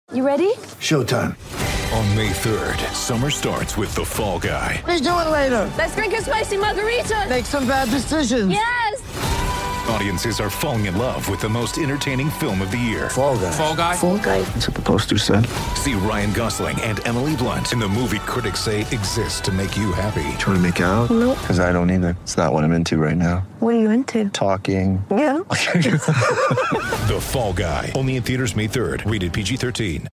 You ready? Showtime. On May 3rd, summer starts with The Fall Guy. Let's do it later. Let's drink a spicy margarita. Make some bad decisions. Yes! Audiences are falling in love with the most entertaining film of the year. Fall Guy. Fall Guy? Fall guy. That's what the poster said. See Ryan Gosling and Emily Blunt in the movie critics say exists to make you happy. Trying to make it out? Nope. Because I don't either. It's not what I'm into right now. What are you into? Talking. Yeah. The Fall Guy. Only in theaters May 3rd. Rated PG-13.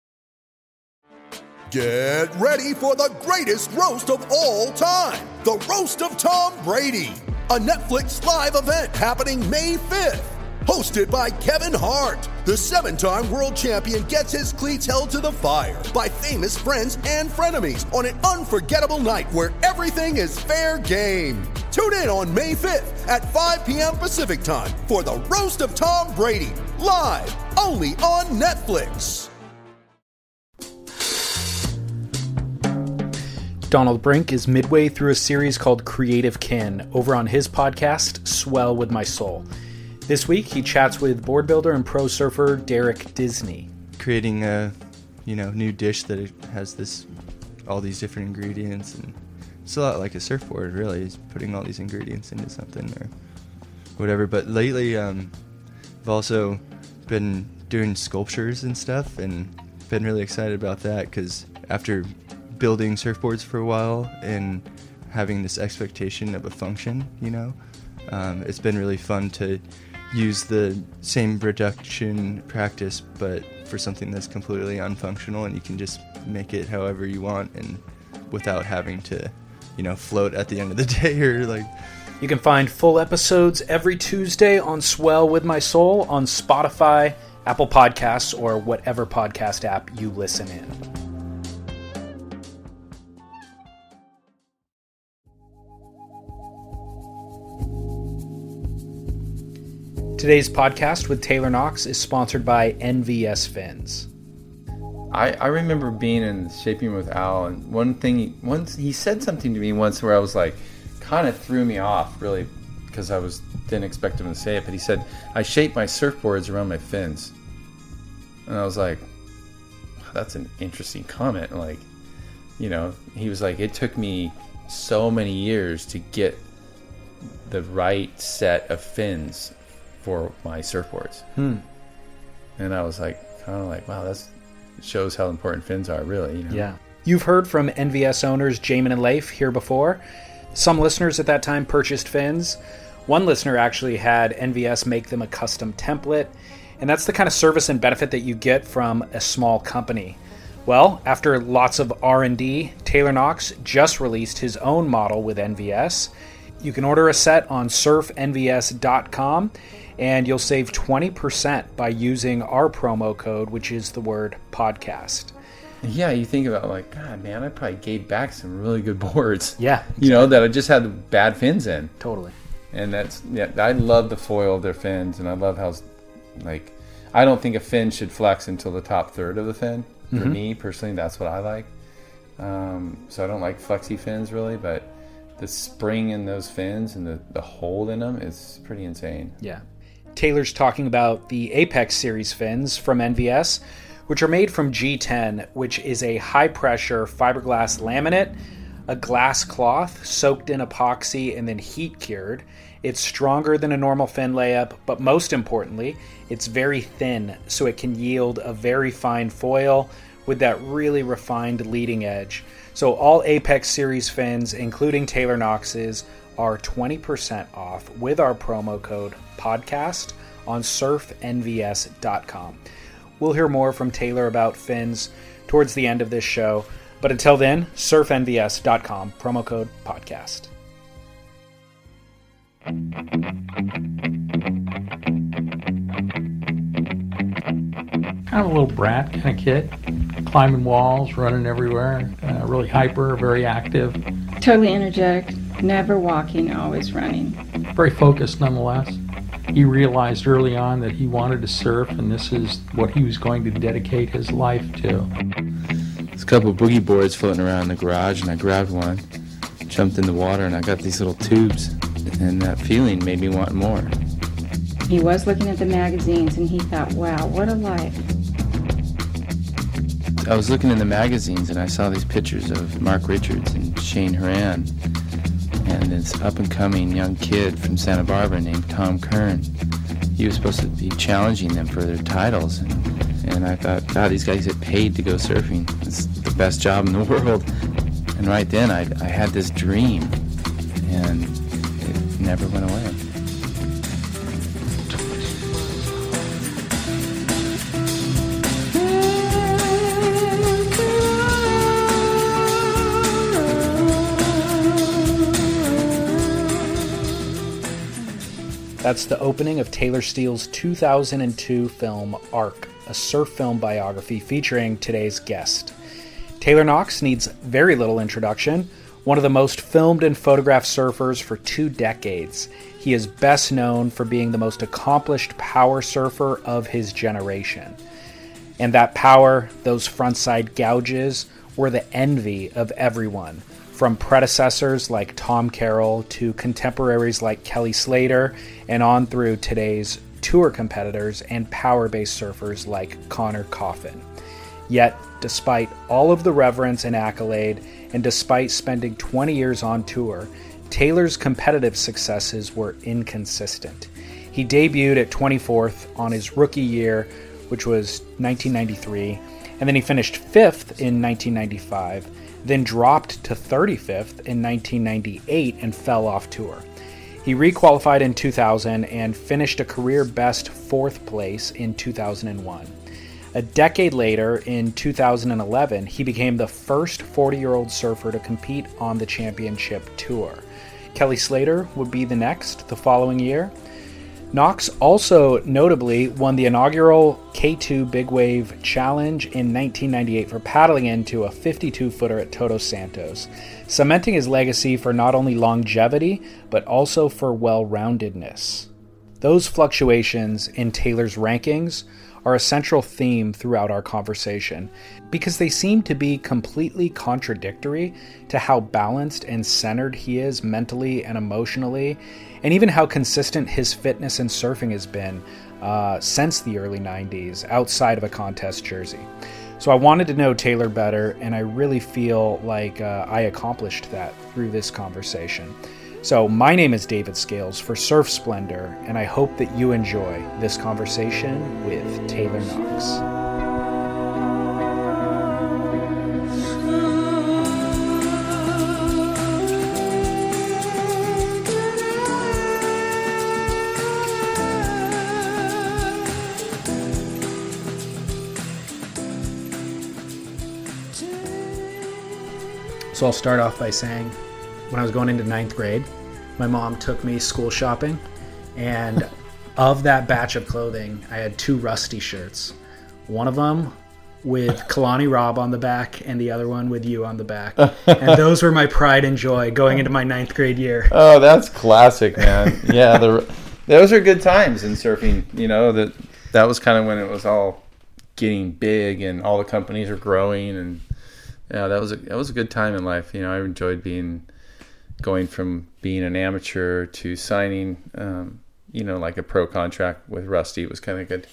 Get ready for the greatest roast of all time. The Roast of Tom Brady. A Netflix live event happening May 5th. Hosted by Kevin Hart. The 7-time world champion gets his cleats held to the fire by famous friends and frenemies on an unforgettable night where everything is fair game. Tune in on May 5th at 5 p.m. Pacific time for the Roast of Tom Brady. Live only on Netflix. Donald Brink is midway through a series called Creative Kin over on his podcast, Swell With My Soul. This week, he chats with board builder and pro surfer Derek Disney. Creating a, new dish that has all these different ingredients, and it's a lot like a surfboard, really, is putting all these ingredients into something or whatever. But lately, I've also been doing sculptures and stuff, and been really excited about that because after building surfboards for a while and having this expectation of a function, it's been really fun to use the same production practice but for something that's completely unfunctional, and you can just make it however you want and without having to float at the end of the day or like. You can find full episodes every Tuesday on Swell With My Soul on Spotify, Apple Podcasts, or whatever podcast app you listen in. Today's podcast with Taylor Knox is sponsored by NVS Fins. I remember being in Shaping with Al, and once he said something to me once where I was like, kind of threw me off, really, because didn't expect him to say it, but he said, I shape my surfboards around my fins. And I was like, that's an interesting comment. Like, he was like, it took me so many years to get the right set of fins for my surfboards. And I was kind of like, wow, that shows how important fins are, really. Yeah. You've heard from NVS owners Jamin and Leif here before. Some listeners at that time purchased fins. One listener actually had NVS make them a custom template, and that's the kind of service and benefit that you get from a small company. Well, after lots of R&D, Taylor Knox just released his own model with NVS. You can order a set on surfnvs.com, and you'll save 20% by using our promo code, which is the word podcast. Yeah, you think about God, man, I probably gave back some really good boards. Yeah. Exactly. That I just had bad fins in. Totally. And I love the foil of their fins, and I love how, I don't think a fin should flex until the top third of the fin. For me, personally, that's what I like. So I don't like flexy fins, really, but the spring in those fins and the hold in them is pretty insane. Yeah. Taylor's talking about the Apex Series fins from NVS, which are made from G10, which is a high-pressure fiberglass laminate, a glass cloth soaked in epoxy and then heat-cured. It's stronger than a normal fin layup, but most importantly, it's very thin, so it can yield a very fine foil with that really refined leading edge. So all Apex Series fins, including Taylor Knox's, are 20% off with our promo code podcast on surfnvs.com. We'll hear more from Taylor about fins towards the end of this show, but until then, surfnvs.com, promo code podcast. Kind of a little brat kind of kid, climbing walls, running everywhere, really hyper, very active. Totally energetic, never walking, always running. Very focused nonetheless. He realized early on that he wanted to surf, and this is what he was going to dedicate his life to. There's a couple of boogie boards floating around in the garage, and I grabbed one, jumped in the water, and I got these little tubes, and that feeling made me want more. He was looking at the magazines, and he thought, wow, what a life. I was looking in the magazines and I saw these pictures of Mark Richards and Shane Horan and this up-and-coming young kid from Santa Barbara named Tom Kern. He was supposed to be challenging them for their titles, and I thought, God, these guys get paid to go surfing. It's the best job in the world. And right then I had this dream, and it never went away. That's the opening of Taylor Steele's 2002 film Arc, a surf film biography featuring today's guest. Taylor Knox needs very little introduction, one of the most filmed and photographed surfers for 2 decades. He is best known for being the most accomplished power surfer of his generation. And that power, those frontside gouges, were the envy of everyone, from predecessors like Tom Carroll to contemporaries like Kelly Slater, and on through today's tour competitors and power-based surfers like Connor Coffin. Yet, despite all of the reverence and accolade, and despite spending 20 years on tour, Taylor's competitive successes were inconsistent. He debuted at 24th on his rookie year, which was 1993, and then he finished 5th in 1995, then dropped to 35th in 1998 and fell off tour. He requalified in 2000 and finished a career-best 4th place in 2001. A decade later, in 2011, he became the first 40-year-old surfer to compete on the championship tour. Kelly Slater would be the next the following year. Knox also notably won the inaugural K2 Big Wave Challenge in 1998 for paddling into a 52-footer at Todos Santos, cementing his legacy for not only longevity, but also for well-roundedness. Those fluctuations in Taylor's rankings are a central theme throughout our conversation because they seem to be completely contradictory to how balanced and centered he is mentally and emotionally, and even how consistent his fitness and surfing has been since the early 90s outside of a contest jersey. So I wanted to know Taylor better, and I really feel like I accomplished that through this conversation. So my name is David Scales for Surf Splendor, and I hope that you enjoy this conversation with Taylor Knox. So I'll start off by saying, when I was going into 9th grade, my mom took me school shopping, and of that batch of clothing, I had 2 Rusty shirts. One of them with Kalani Robb on the back, and the other one with you on the back. And those were my pride and joy going into my 9th grade year. Oh, that's classic, man. Yeah, those are good times in surfing. You know, that was kind of when it was all getting big and all the companies were growing, and yeah, that was a good time in life. You know, I enjoyed going from being an amateur to signing, like a pro contract with Rusty. It was kind of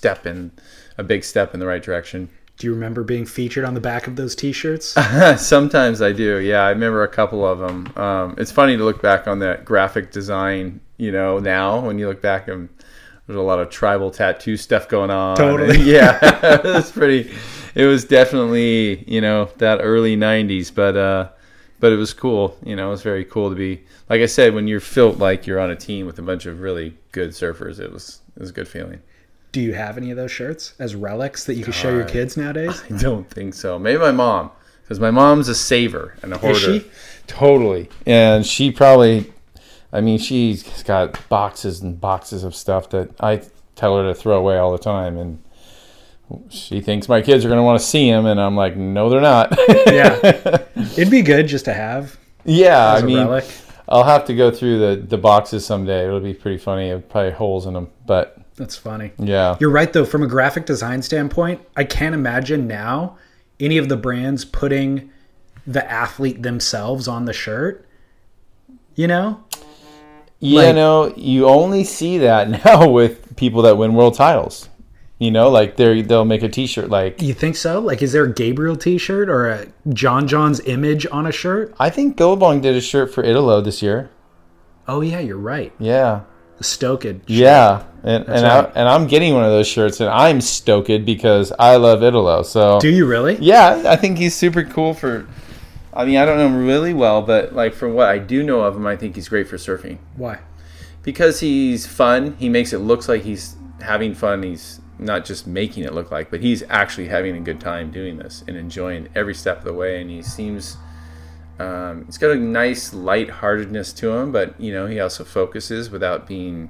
a big step in the right direction. Do you remember being featured on the back of those T-shirts? Sometimes I do. Yeah, I remember a couple of them. It's funny to look back on that graphic design, now when you look back, and there's a lot of tribal tattoo stuff going on. Totally. And, yeah, it was definitely, that early 90s, but it was cool. It was very cool to be, like I said, when you're felt like you're on a team with a bunch of really good surfers, it was a good feeling. Do you have any of those shirts as relics that you can show your kids nowadays? I don't think so. Maybe my mom, because my mom's a saver and a hoarder. Is she? Totally. And she probably, she's got boxes and boxes of stuff that I tell her to throw away all the time, and she thinks my kids are going to want to see them, and I'm like, no, they're not. Yeah. It'd be good just to have. Yeah, as a relic. I'll have to go through the boxes someday. It'll be pretty funny. It'll probably have holes in them, but that's funny. Yeah. You're right, though. From a graphic design standpoint, I can't imagine now any of the brands putting the athlete themselves on the shirt, Yeah, you only see that now with people that win world titles. You know, like they'll make a T-shirt like. You think so? Like, is there a Gabriel T-shirt or a John's image on a shirt? I think Billabong did a shirt for Italo this year. Oh yeah, you're right. Yeah. The Stoked shirt. Yeah, and I'm getting one of those shirts, and I'm stoked because I love Italo. So do you really? Yeah, I think he's super cool for. I mean, I don't know him really well, but like for what I do know of him, I think he's great for surfing. Why? Because he's fun. He makes it look like he's having fun. He's not just making it look like, but he's actually having a good time doing this and enjoying every step of the way. And he seems, it's got a nice lightheartedness to him, but you know, he also focuses without being.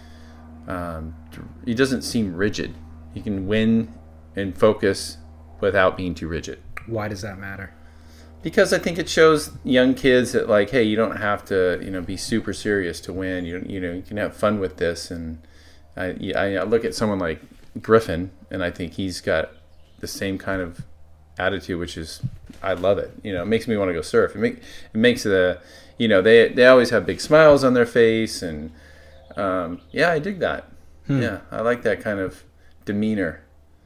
He doesn't seem rigid. He can win and focus without being too rigid. Why does that matter? Because I think it shows young kids that like, hey, you don't have to, you know, be super serious to win. You know, you can have fun with this. And I look at someone like Griffin, and I think he's got the same kind of attitude, which is, I love it. You know, it makes me want to go surf. It makes the, you know, they always have big smiles on their face, and yeah, I dig that. Yeah, I like that kind of demeanor.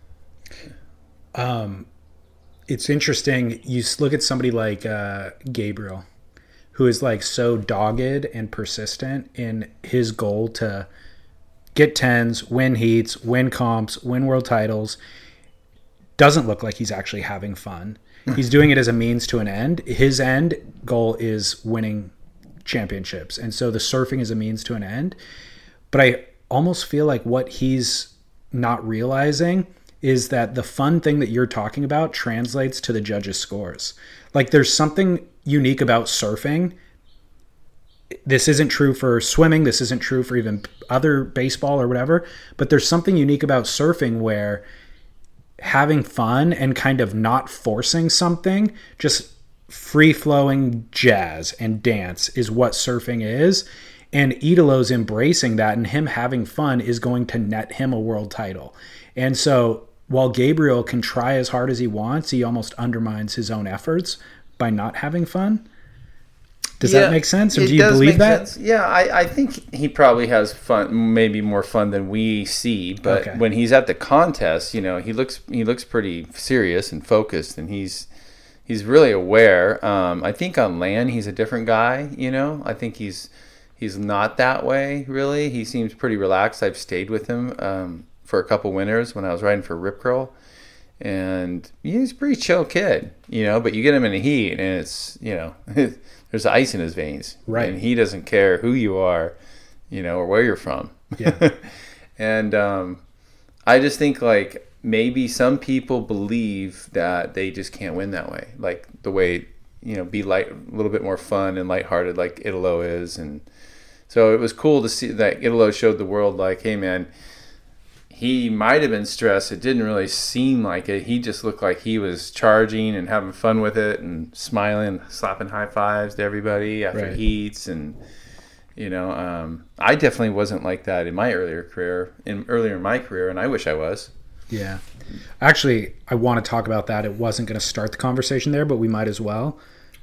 It's interesting. You look at somebody like Gabriel, who is like so dogged and persistent in his goal to get tens, win heats, win comps, win world titles. Doesn't look like he's actually having fun. He's doing it as a means to an end. His end goal is winning championships. And so the surfing is a means to an end. But I almost feel like what he's not realizing is that the fun thing that you're talking about translates to the judges' scores. Like there's something unique about surfing. This isn't true for swimming. This isn't true for even other baseball or whatever. But there's something unique about surfing where having fun and kind of not forcing something, just free-flowing jazz and dance is what surfing is. And Italo's embracing that, and him having fun is going to net him a world title. And so while Gabriel can try as hard as he wants, he almost undermines his own efforts by not having fun. Does that make sense? Or do you believe that? Sense. Yeah, I think he probably has fun, maybe more fun than we see. But when he's at the contest, you know, he looks pretty serious and focused, and he's really aware. I think on land he's a different guy. You know, I think he's not that way really. He seems pretty relaxed. I've stayed with him for a couple winters when I was riding for Rip Curl, and he's a pretty chill kid. You know, but you get him in a heat, and it's, you know. There's ice in his veins, right? And he doesn't care who you are, you know, or where you're from. Yeah. And I just think like maybe some people believe that they just can't win that way, like the way, you know, be light, a little bit more fun and lighthearted, like Italo is. And so it was cool to see that Italo showed the world, like, hey man, he might have been stressed. It didn't really seem like it. He just looked like he was charging and having fun with it and smiling, slapping high fives to everybody after heats. And, you know, I definitely wasn't like that in my earlier in my career, and I wish I was. Yeah. Actually, I want to talk about that. It wasn't going to start the conversation there, but we might as well.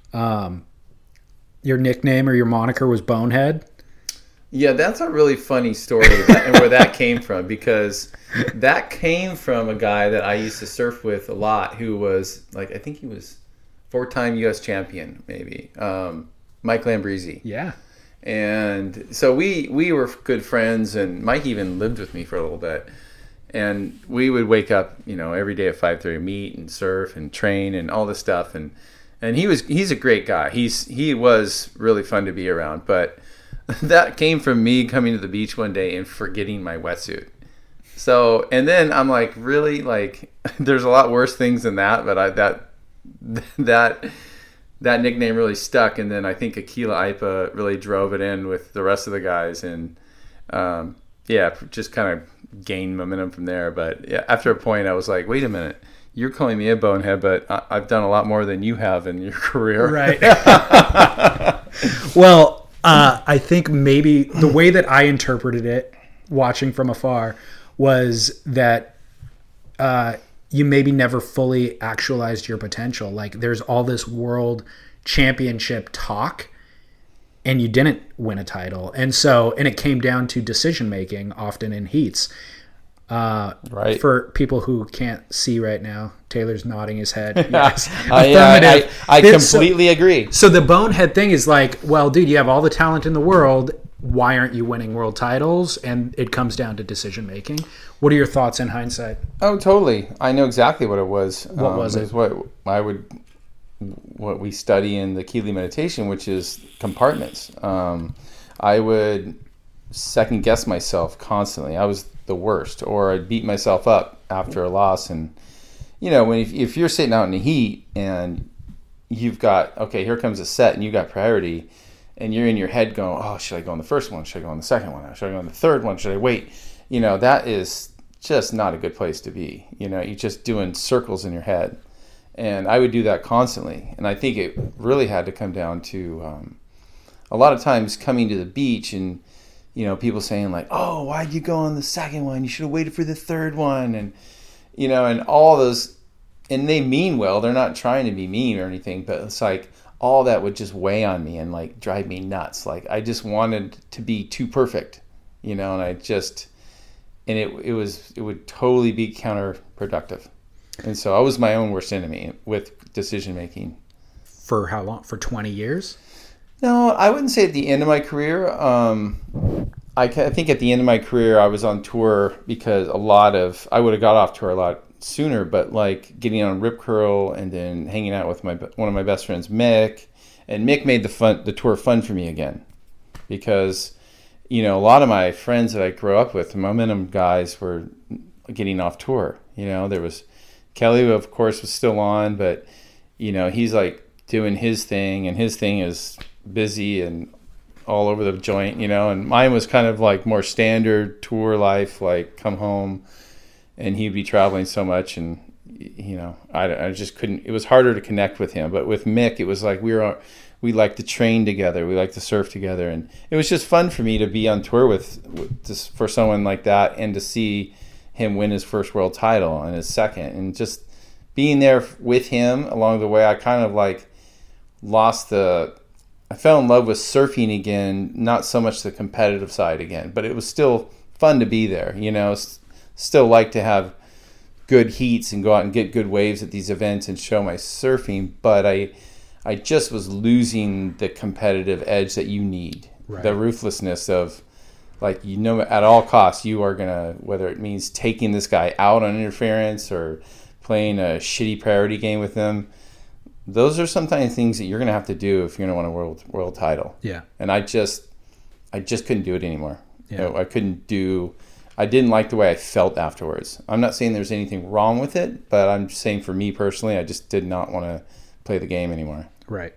Your nickname or your moniker was Bonehead. Yeah, that's a really funny story and where that came from, because that came from a guy that I used to surf with a lot who was like, I think he was 4-time U.S. champion, maybe, Mike Lambrisi. Yeah. And so we were good friends, and Mike even lived with me for a little bit. And we would wake up, you know, every day at 5:30, meet and surf and train and all this stuff. And he's a great guy. He was really fun to be around, but that came from me coming to the beach one day and forgetting my wetsuit. So, and then I'm like, really, like, there's a lot worse things than that, but that nickname really stuck. And then I think Aquila Ipa really drove it in with the rest of the guys, and yeah, just kind of gained momentum from there. But yeah, after a point, I was like, wait a minute, you're calling me a bonehead, but I've done a lot more than you have in your career. Right. Well, I think maybe the way that I interpreted it, watching from afar, was that you maybe never fully actualized your potential. Like, there's all this world championship talk, and you didn't win a title. And it came down to decision making often in heats. Right. For people who can't see right now, Taylor's nodding his head. Yes. I completely agree. So the bonehead thing is like, well, dude, you have all the talent in the world. Why aren't you winning world titles? And it comes down to decision making. What are your thoughts in hindsight? Oh, totally. I know exactly what it was. What was it? What we study in the Keeley meditation, which is compartments. I would second guess myself constantly. I was the worst, or I'd beat myself up after a loss. And if you're sitting out in the heat and you've got, okay, here comes a set, and you got priority, and you're in your head going, oh, should I go on the first one? Should I go on the second one? Should I go on the third one? Should I wait? That is just not a good place to be. You're just doing circles in your head. And I would do that constantly. And I think it really had to come down to a lot of times coming to the beach and, people saying like, oh, why'd you go on the second one? You should have waited for the third one. And, and all those, and they mean well. They're not trying to be mean or anything, but it's like all that would just weigh on me and like drive me nuts. Like I just wanted to be too perfect, and it would totally be counterproductive. And so I was my own worst enemy with decision making. For how long? For 20 years? No, I wouldn't say at the end of my career. I think at the end of my career, I was on tour because I would have got off tour a lot sooner, but like getting on Rip Curl and then hanging out with one of my best friends, Mick, and Mick made the tour fun for me again because, a lot of my friends that I grew up with, the Momentum guys, were getting off tour. There was Kelly, who of course was still on, but he's like doing his thing, and his thing is busy and all over the joint, and mine was kind of like more standard tour life, like come home, and he'd be traveling so much, and I just couldn't. It was harder to connect with him. But with Mick, it was like we liked to train together, we liked to surf together, and it was just fun for me to be on tour for someone like that, and to see him win his first world title and his second, and just being there with him along the way. I kind of like I fell in love with surfing again, not so much the competitive side again, but it was still fun to be there, still like to have good heats and go out and get good waves at these events and show my surfing, but I just was losing the competitive edge that you need, right. The ruthlessness of like, at all costs, you are going to, whether it means taking this guy out on interference or playing a shitty priority game with them, those are sometimes things that you're going to have to do if you're going to win a world title. Yeah. And I just couldn't do it anymore. Yeah. I didn't like the way I felt afterwards. I'm not saying there's anything wrong with it, but I'm saying for me personally, I just did not want to play the game anymore. Right.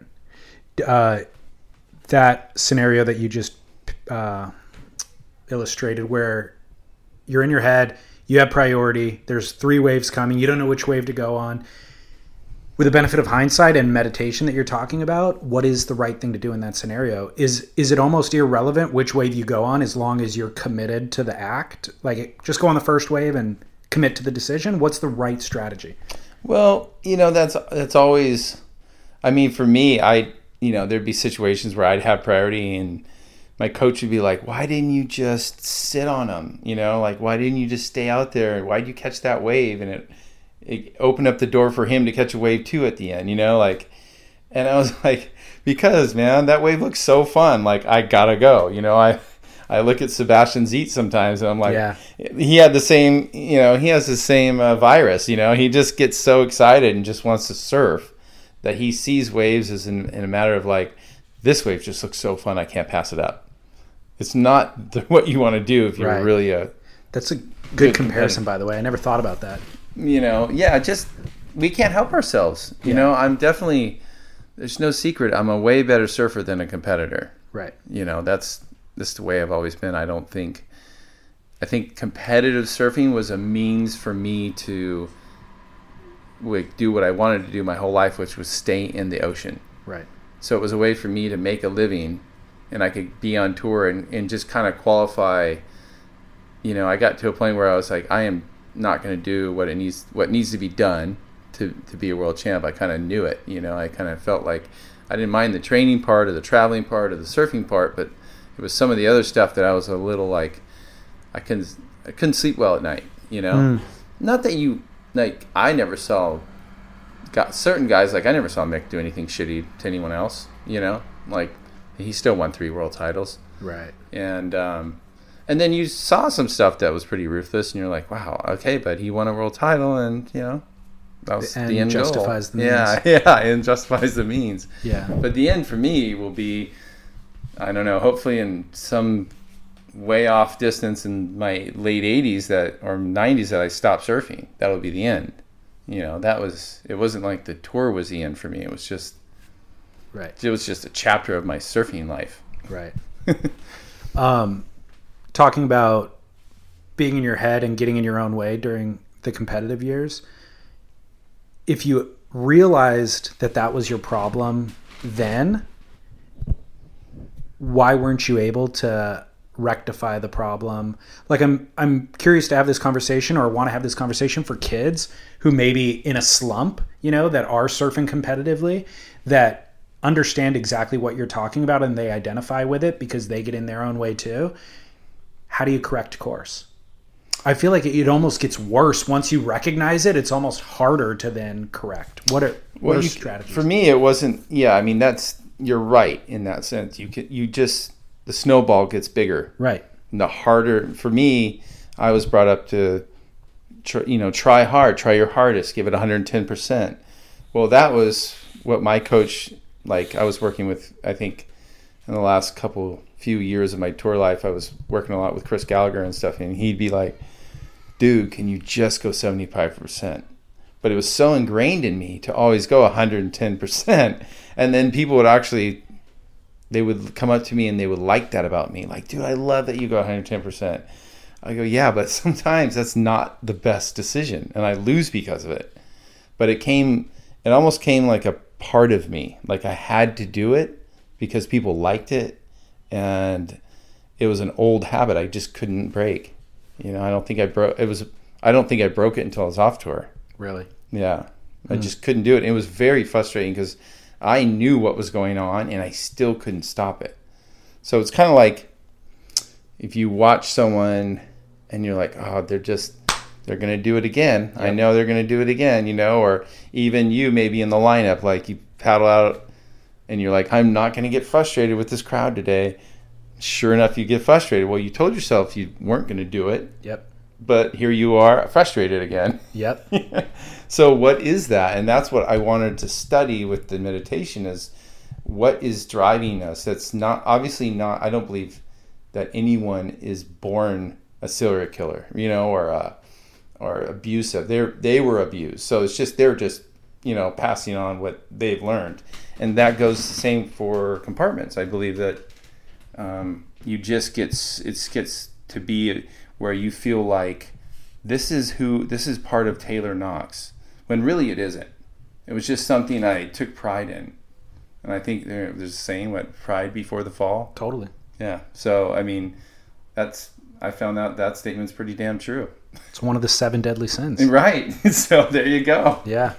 That scenario that you just illustrated, where you're in your head, you have priority, there's 3 waves coming, you don't know which wave to go on. With the benefit of hindsight and meditation that you're talking about, what is the right thing to do in that scenario? Is it almost irrelevant which wave you go on as long as you're committed to the act? Like, just go on the first wave and commit to the decision? What's the right strategy? Well, that's always, for me, there'd be situations where I'd have priority and my coach would be like, why didn't you just sit on them? Why didn't you just stay out there? Why'd you catch that wave? And it opened up the door for him to catch a wave too at the end, and I was like, because man, that wave looks so fun. Like, I gotta go, I look at Sebastian Ziet sometimes and I'm like, yeah. He had the same, he has the same virus, he just gets so excited and just wants to surf that he sees waves as in a matter of like, this wave just looks so fun, I can't pass it up. It's not what you want to do if you're right. Really That's a good comparison, by the way. I never thought about that. Just we can't help ourselves. I'm definitely, there's no secret, I'm a way better surfer than a competitor. Right. That's the way I've always been. I think competitive surfing was a means for me to do what I wanted to do my whole life, which was stay in the ocean. Right. So it was a way for me to make a living, and I could be on tour and just kind of qualify. I got to a point where I was like, I am not going to do what needs to be done to be a world champ. I kind of knew it. I kind of felt like I didn't mind the training part or the traveling part or the surfing part, but it was some of the other stuff that I was a little like, I couldn't sleep well at night. you know? Not that you, like, I never saw, certain guys, like, I never saw Mick do anything shitty to anyone else, you know? Like, he still won 3 world titles. Right. And then you saw some stuff that was pretty ruthless, and you're like, wow, okay, but he won a world title, and, you know, that was the end justifies goal. The means. Yeah, and justifies the means. Yeah. But the end for me will be, I don't know, hopefully in some way off distance in my late 80s or 90s that I stopped surfing. That'll be the end. You know, it wasn't like the tour was the end for me. It was just, right. It was just a chapter of my surfing life. Right. Talking about being in your head and getting in your own way during the competitive years, if you realized that was your problem then, why weren't you able to rectify the problem? Like, I'm curious to have this conversation, or want to have this conversation for kids who may be in a slump, you know, that are surfing competitively, that understand exactly what you're talking about and they identify with it because they get in their own way too. How do you correct course? I feel like it almost gets worse once you recognize it. It's almost harder to then correct. What are strategies? For me, it wasn't. Yeah, I mean, you're right in that sense. The snowball gets bigger. Right. And the harder, for me, I was brought up to, try hard, try your hardest, give it 110%. Well, that was what my coach, like, I was working with, I think, in the last few years of my tour life, I was working a lot with Chris Gallagher and stuff, and he'd be like, dude, can you just go 75%? But it was so ingrained in me to always go 110%. And then people would they would come up to me and they would like that about me. Like, dude, I love that you go 110%. I go, yeah, but sometimes that's not the best decision, and I lose because of it. But it almost came like a part of me. Like, I had to do it because people liked it, and it was an old habit I just couldn't break. You know, I don't think I broke it until I was off tour. Really? Yeah. I just couldn't do it. And it was very frustrating because I knew what was going on and I still couldn't stop it. So it's kind of like if you watch someone and you're like, oh, they're going to do it again. Yep. I know they're going to do it again, you know, or even you maybe in the lineup, like you paddle out and you're like, I'm not going to get frustrated with this crowd today. Sure enough, you get frustrated. Well, you told yourself you weren't going to do it. Yep. But here you are, frustrated again. Yep. So what is that? And that's what I wanted to study with the meditation, is what is driving us. That's obviously not, I don't believe that anyone is born a serial killer, you know, or abusive. They were abused. So it's just, they're just, you know, passing on what they've learned. And that goes the same for compartments. I believe that it gets to be where you feel like this is part of Taylor Knox, when really it isn't. It was just something I took pride in. And I think there's a saying, what, pride before the fall? Totally. Yeah. So, I mean, I found out that statement's pretty damn true. It's one of the 7 deadly sins. Right. So there you go. Yeah.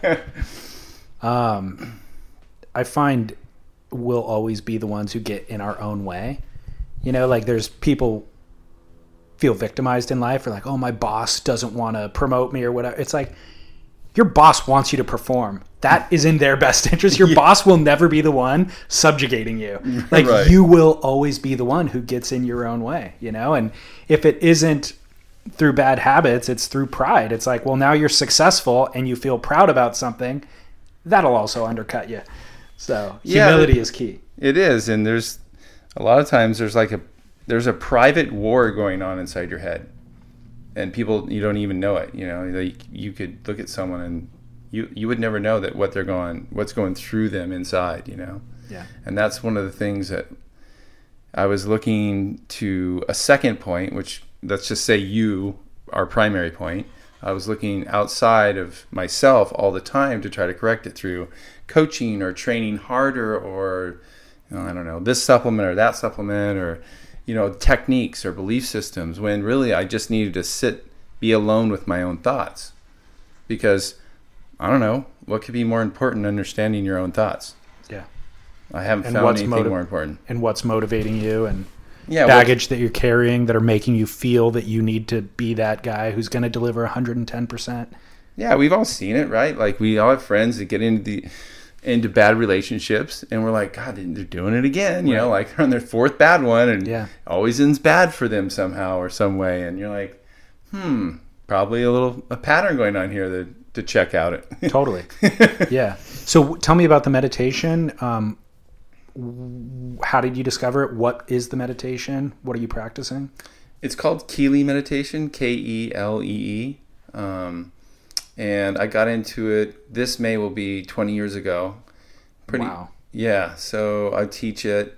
I find we'll always be the ones who get in our own way. You know, like there's people feel victimized in life, or like, oh, my boss doesn't want to promote me or whatever. It's like, your boss wants you to perform. That is in their best interest. Your boss will never be the one subjugating you. Like, right. You will always be the one who gets in your own way, you know? And if it isn't through bad habits, it's through pride. It's like, well, now you're successful and you feel proud about something. That'll also undercut you. So humility is key. It is. And there's a lot of times there's a private war going on inside your head, and people, you don't even know it. You know, like you could look at someone and you would never know that what's going through them inside, you know? Yeah. And that's one of the things that I was looking to a second point, which let's just say our primary point. I was looking outside of myself all the time to try to correct it through coaching or training harder, or, you know, I don't know, this supplement or that supplement, or, you know, techniques or belief systems, when really I just needed to be alone with my own thoughts. Because, I don't know, what could be more important than understanding your own thoughts? Yeah. I haven't found anything more important. And what's motivating you, and baggage that you're carrying that are making you feel that you need to be that guy who's going to deliver 110%. Yeah, we've all seen it, right? Like, we all have friends that get into bad relationships, and we're like, God, they're doing it again. You know, like they're on their fourth bad one, and always ends bad for them somehow or some way. And you're like, probably a pattern going on here to check out it. Totally. Yeah. So tell me about the meditation. How did you discover it? What is the meditation? What are you practicing? It's called Keelee meditation, Kelee. And I got into it. This May will be 20 years ago. Wow. Yeah. So I teach it.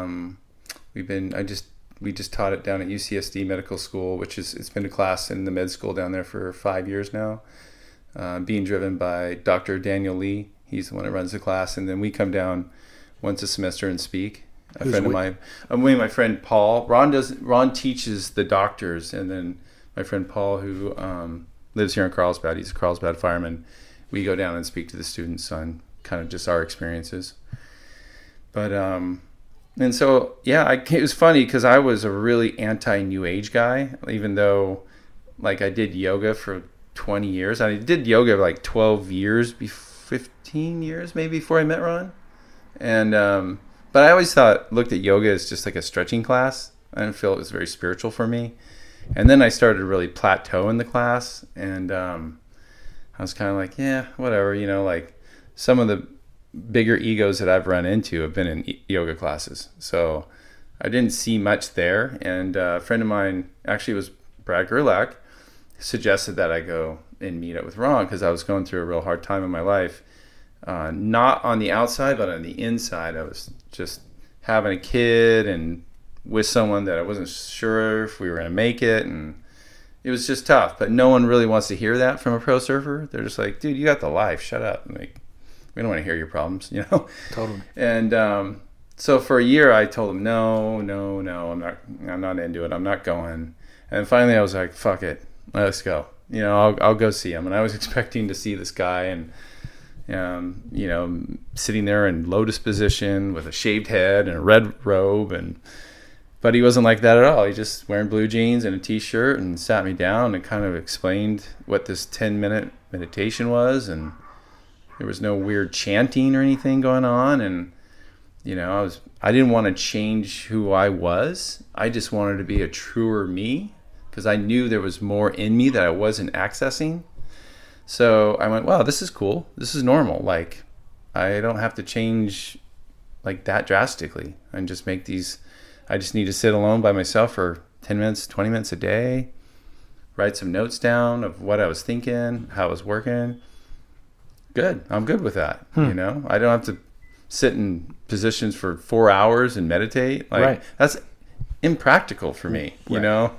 We just taught it down at UCSD Medical School, it's been a class in the med school down there for 5 years now. Being driven by Dr. Daniel Lee. He's the one that runs the class, and then we come down once a semester and speak. I'm with my friend Paul. Ron teaches the doctors, and then my friend Paul, who lives here in Carlsbad. He's a Carlsbad fireman. We go down and speak to the students on kind of just our experiences. But and so it was funny because I was a really anti-New Age guy, even though like I did yoga for 20 years. I did yoga like 12 years, 15 years maybe before I met Ron. And but I always looked at yoga as just like a stretching class. I didn't feel it was very spiritual for me. And then I started to really plateau in the class, and I was kind of like, yeah, whatever, you know, like some of the bigger egos that I've run into have been in yoga classes. So I didn't see much there. And a friend of mine, actually it was Brad Gerlach, suggested that I go and meet up with Ron because I was going through a real hard time in my life. Not on the outside, but on the inside. I was just having a kid and with someone that I wasn't sure if we were going to make it, and it was just tough. But no one really wants to hear that from a pro surfer. They're just like, dude, you got the life, shut up. Like, we don't want to hear your problems, you know. Totally. And so for a year I told him no, I'm not into it, I'm not going. And finally I was like, fuck it, let's go, you know, I'll go see him. And I was expecting to see this guy, and you know, sitting there in lotus position with a shaved head and a red robe, but he wasn't like that at all. He just wearing blue jeans and a t-shirt, and sat me down and kind of explained what this 10-minute meditation was, and there was no weird chanting or anything going on. And you know, I didn't want to change who I was. I just wanted to be a truer me, because I knew there was more in me that I wasn't accessing. So I went, wow, this is cool. This is normal. Like, I don't have to change like that drastically and just make these. I just need to sit alone by myself for 10 minutes, 20 minutes a day, write some notes down of what I was thinking, how it was working. Good. I'm good with that. You know, I don't have to sit in positions for 4 hours and meditate. Like, that's impractical for me, you know?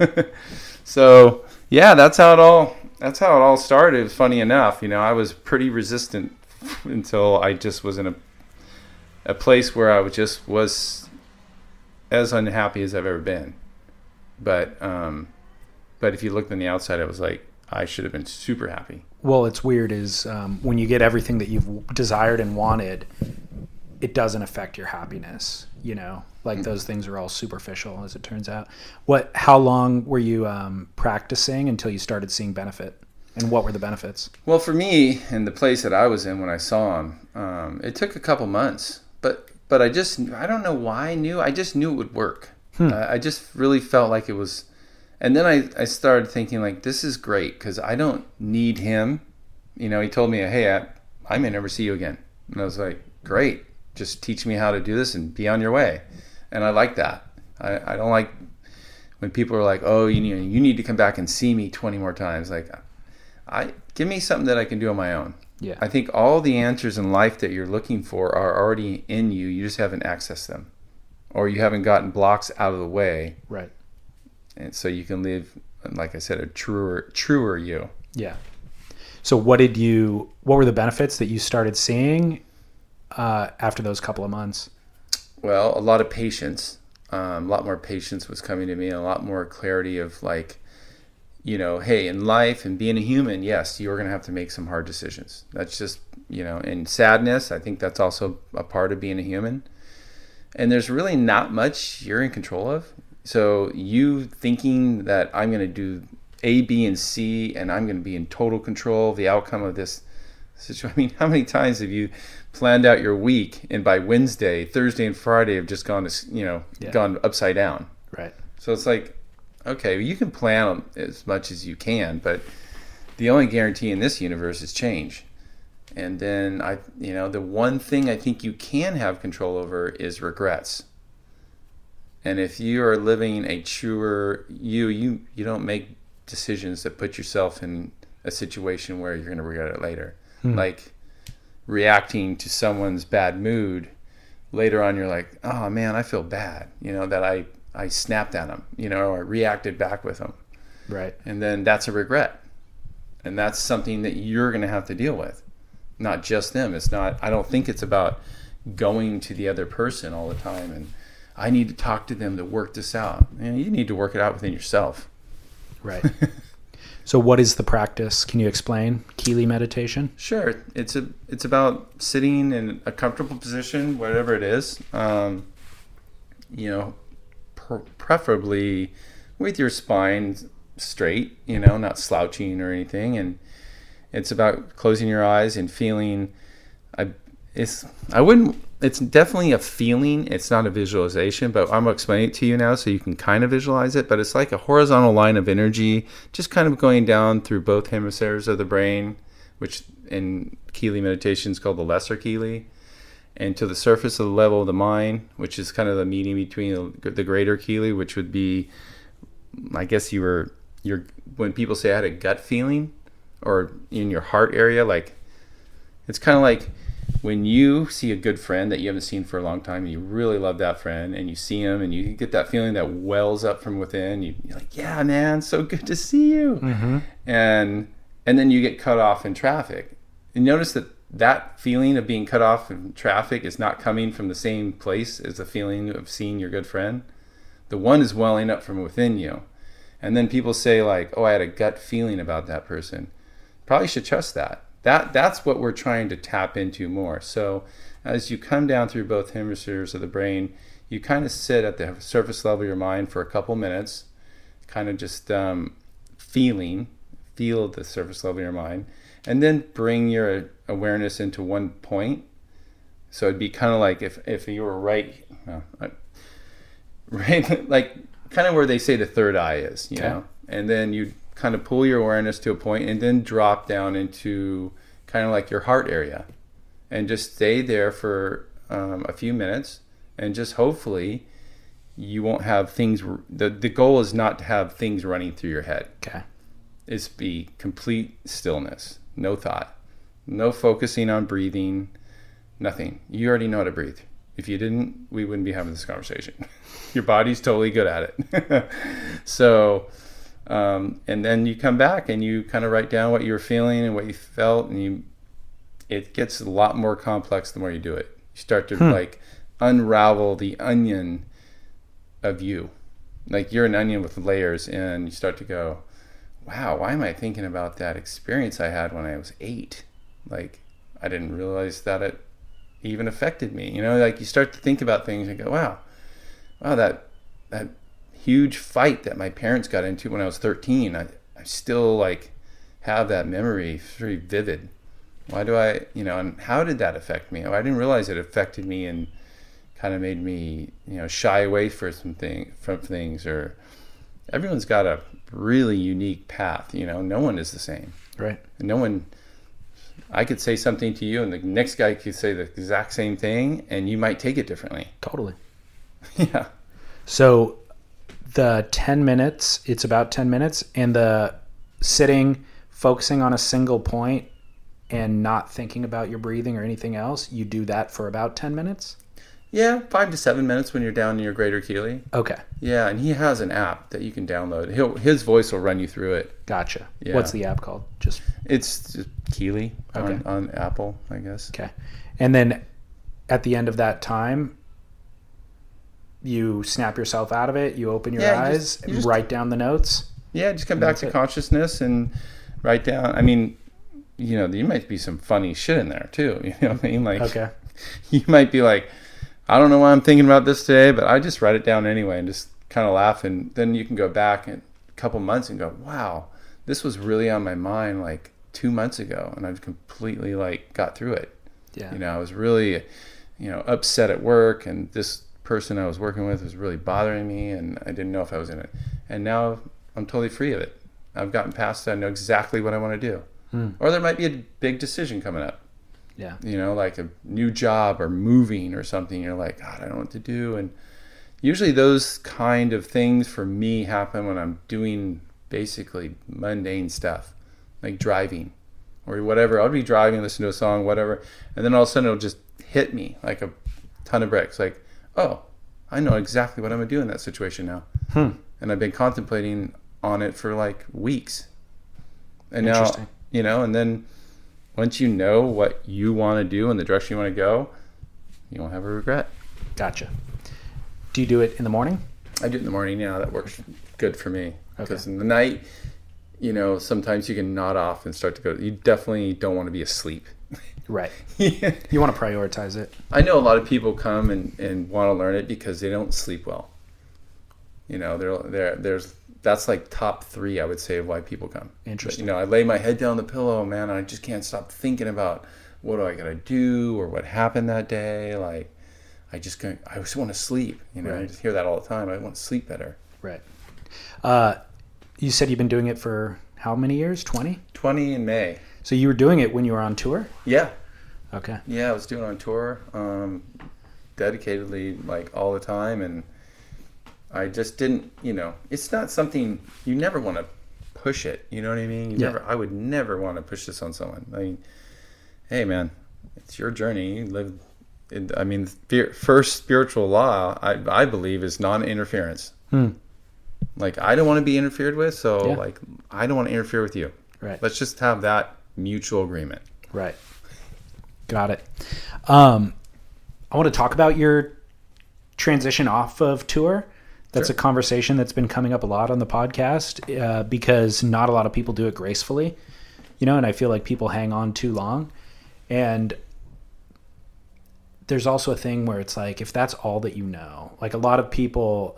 So yeah, that's how it all started. Funny enough, you know, I was pretty resistant until I just was in a place where I was as unhappy as I've ever been. But if you looked on the outside, I was like, I should have been super happy. Well, it's weird is when you get everything that you've desired and wanted, it doesn't affect your happiness, you know, like those things are all superficial, as it turns out. How long were you practicing until you started seeing benefit, and what were the benefits? Well, for me, in the place that I was in when I saw him, it took a couple months, but I don't know why I knew. I just knew it would work. I just really felt like it was. And then I started thinking, like, this is great because I don't need him. You know, he told me, hey, I may never see you again. And I was like, great. Just teach me how to do this and be on your way. And I like that. I don't like when people are like, oh, you need to come back and see me 20 more times. Like, give me something that I can do on my own. Yeah. I think all the answers in life that you're looking for are already in you. You just haven't accessed them, or you haven't gotten blocks out of the way. Right. And so you can live, like I said, a truer you. Yeah. So what were the benefits that you started seeing after those couple of months? Well, a lot of patience. A lot more patience was coming to me, and a lot more clarity of, like, you know, hey, in life and being a human, yes, you're going to have to make some hard decisions. That's just, you know, and sadness, I think that's also a part of being a human. And there's really not much you're in control of. So you thinking that I'm going to do A, B, and C, and I'm going to be in total control of the outcome of this situation. I mean, how many times have you planned out your week, and by Wednesday, Thursday, and Friday have just gone gone upside down? Right. So it's like, okay, you can plan as much as you can, but the only guarantee in this universe is change. And then the one thing I think you can have control over is regrets. And if you are living a truer you don't make decisions that put yourself in a situation where you're going to regret it later. Like reacting to someone's bad mood, later on you're like, oh man, I feel bad, that I snapped at them, or I reacted back with them. Right. And then that's a regret. And that's something that you're going to have to deal with. Not just them. I don't think it's about going to the other person all the time and I need to talk to them to work this out. And you need to work it out within yourself. Right. So what is the practice? Can you explain Keeley meditation? Sure. It's about sitting in a comfortable position, whatever it is. Preferably with your spine straight, not slouching or anything. And it's about closing your eyes and feeling. It's definitely a feeling. It's not a visualization, but I'm going to explain it to you now so you can kind of visualize it. But it's like a horizontal line of energy, just kind of going down through both hemispheres of the brain, which in Keeley meditation is called the lesser Keeley, and to the surface of the level of the mind, which is kind of the meeting between the greater Keeley, which would be, I guess when people say I had a gut feeling, or in your heart area, like it's kind of like when you see a good friend that you haven't seen for a long time, and you really love that friend, and you see him, and you get that feeling that wells up from within. You're like, yeah, man, so good to see you. Mm-hmm. And then you get cut off in traffic. And notice that feeling of being cut off in traffic is not coming from the same place as the feeling of seeing your good friend. The one is welling up from within you. And then people say like, oh, I had a gut feeling about that person. Probably should trust that. That's what we're trying to tap into more. So as you come down through both hemispheres of the brain, you kind of sit at the surface level of your mind for a couple minutes, kind of just feel the surface level of your mind, and then bring your awareness into one point. So it'd be kind of like if you were right, like kind of where they say the third eye is, you know, and then you kind of pull your awareness to a point and then drop down into kind of like your heart area and just stay there for a few minutes, and just hopefully you won't have things. The goal is not to have things running through your head. Okay. It's be complete stillness, no thought, no focusing on breathing, nothing. You already know how to breathe. If you didn't, we wouldn't be having this conversation. Your body's totally good at it. So, and then you come back and you kind of write down what you were feeling and what you felt, and it gets a lot more complex the more you do it. You start to like unravel the onion of you. Like you're an onion with layers, and you start to go, wow, why am I thinking about that experience I had when I was 8? Like, I didn't realize that it even affected me. Like you start to think about things and go, wow, that huge fight that my parents got into when I was 13, I still like have that memory very vivid. Why do I, and how did that affect me? I didn't realize it affected me and kind of made me, shy away from things. Or everyone's got a really unique path. No one is the same. Right. And no one. I could say something to you, and the next guy could say the exact same thing, and you might take it differently. Totally. Yeah. So the 10 minutes, it's about 10 minutes, and the sitting, focusing on a single point and not thinking about your breathing or anything else, you do that for about 10 minutes? Yeah, 5 to 7 minutes when you're down in your greater Keeley. Okay. Yeah, and he has an app that you can download. His voice will run you through it. Gotcha. Yeah. What's the app called? It's just Keeley on Apple, I guess. Okay. And then at the end of that time, you snap yourself out of it, you open your eyes, and write down the notes? Yeah, just come back to consciousness and write down. I mean, there might be some funny shit in there too. You know what I mean? Like, you might be like, I don't know why I'm thinking about this today, but I just write it down anyway and just kind of laugh, and then you can go back in a couple months and go, wow, this was really on my mind like 2 months ago, and I've completely like got through it. Yeah. You know, I was really, upset at work, and this person I was working with was really bothering me, and I didn't know if I was in it. And now I'm totally free of it. I've gotten past it. I know exactly what I want to do. Or there might be a big decision coming up. Yeah. Like a new job or moving or something. You're like, God, I don't know what to do. And usually those kind of things for me happen when I'm doing basically mundane stuff, like driving or whatever. I'll be driving, listen to a song, whatever. And then all of a sudden it'll just hit me like a ton of bricks. Like, oh, I know exactly what I'm going to do in that situation now. And I've been contemplating on it for like weeks. And now, and then once you know what you want to do and the direction you want to go, you won't have a regret. Gotcha. Do you do it in the morning? I do it in the morning. Yeah, that works good for me. Because in the night, sometimes you can nod off and start to go. You definitely don't want to be asleep. Right. You want to prioritize it. I know a lot of people come and want to learn it because they don't sleep well. That's like top 3, I would say, of why people come. Interesting. But, I lay my head down on the pillow, man, and I just can't stop thinking about what do I got to do or what happened that day. Like, I just want to sleep. Right. I just hear that all the time. I want to sleep better. Right. You said you've been doing it for how many years? 20? 20 in May. So you were doing it when you were on tour? Yeah. Okay. Yeah, I was doing it on tour, dedicatedly, like all the time, and I just didn't, it's not something, you never want to push it, you know what I mean? I would never want to push this on someone. I mean, hey man, it's your journey. You live, first spiritual law, I believe, is non-interference. Like, I don't want to be interfered with, so like, I don't want to interfere with you. Right. Let's just have that mutual agreement. Right. Got it. I want to talk about your transition off of tour. That's a conversation that's been coming up a lot on the podcast because not a lot of people do it gracefully, and I feel like people hang on too long. And there's also a thing where it's like, if that's all that like a lot of people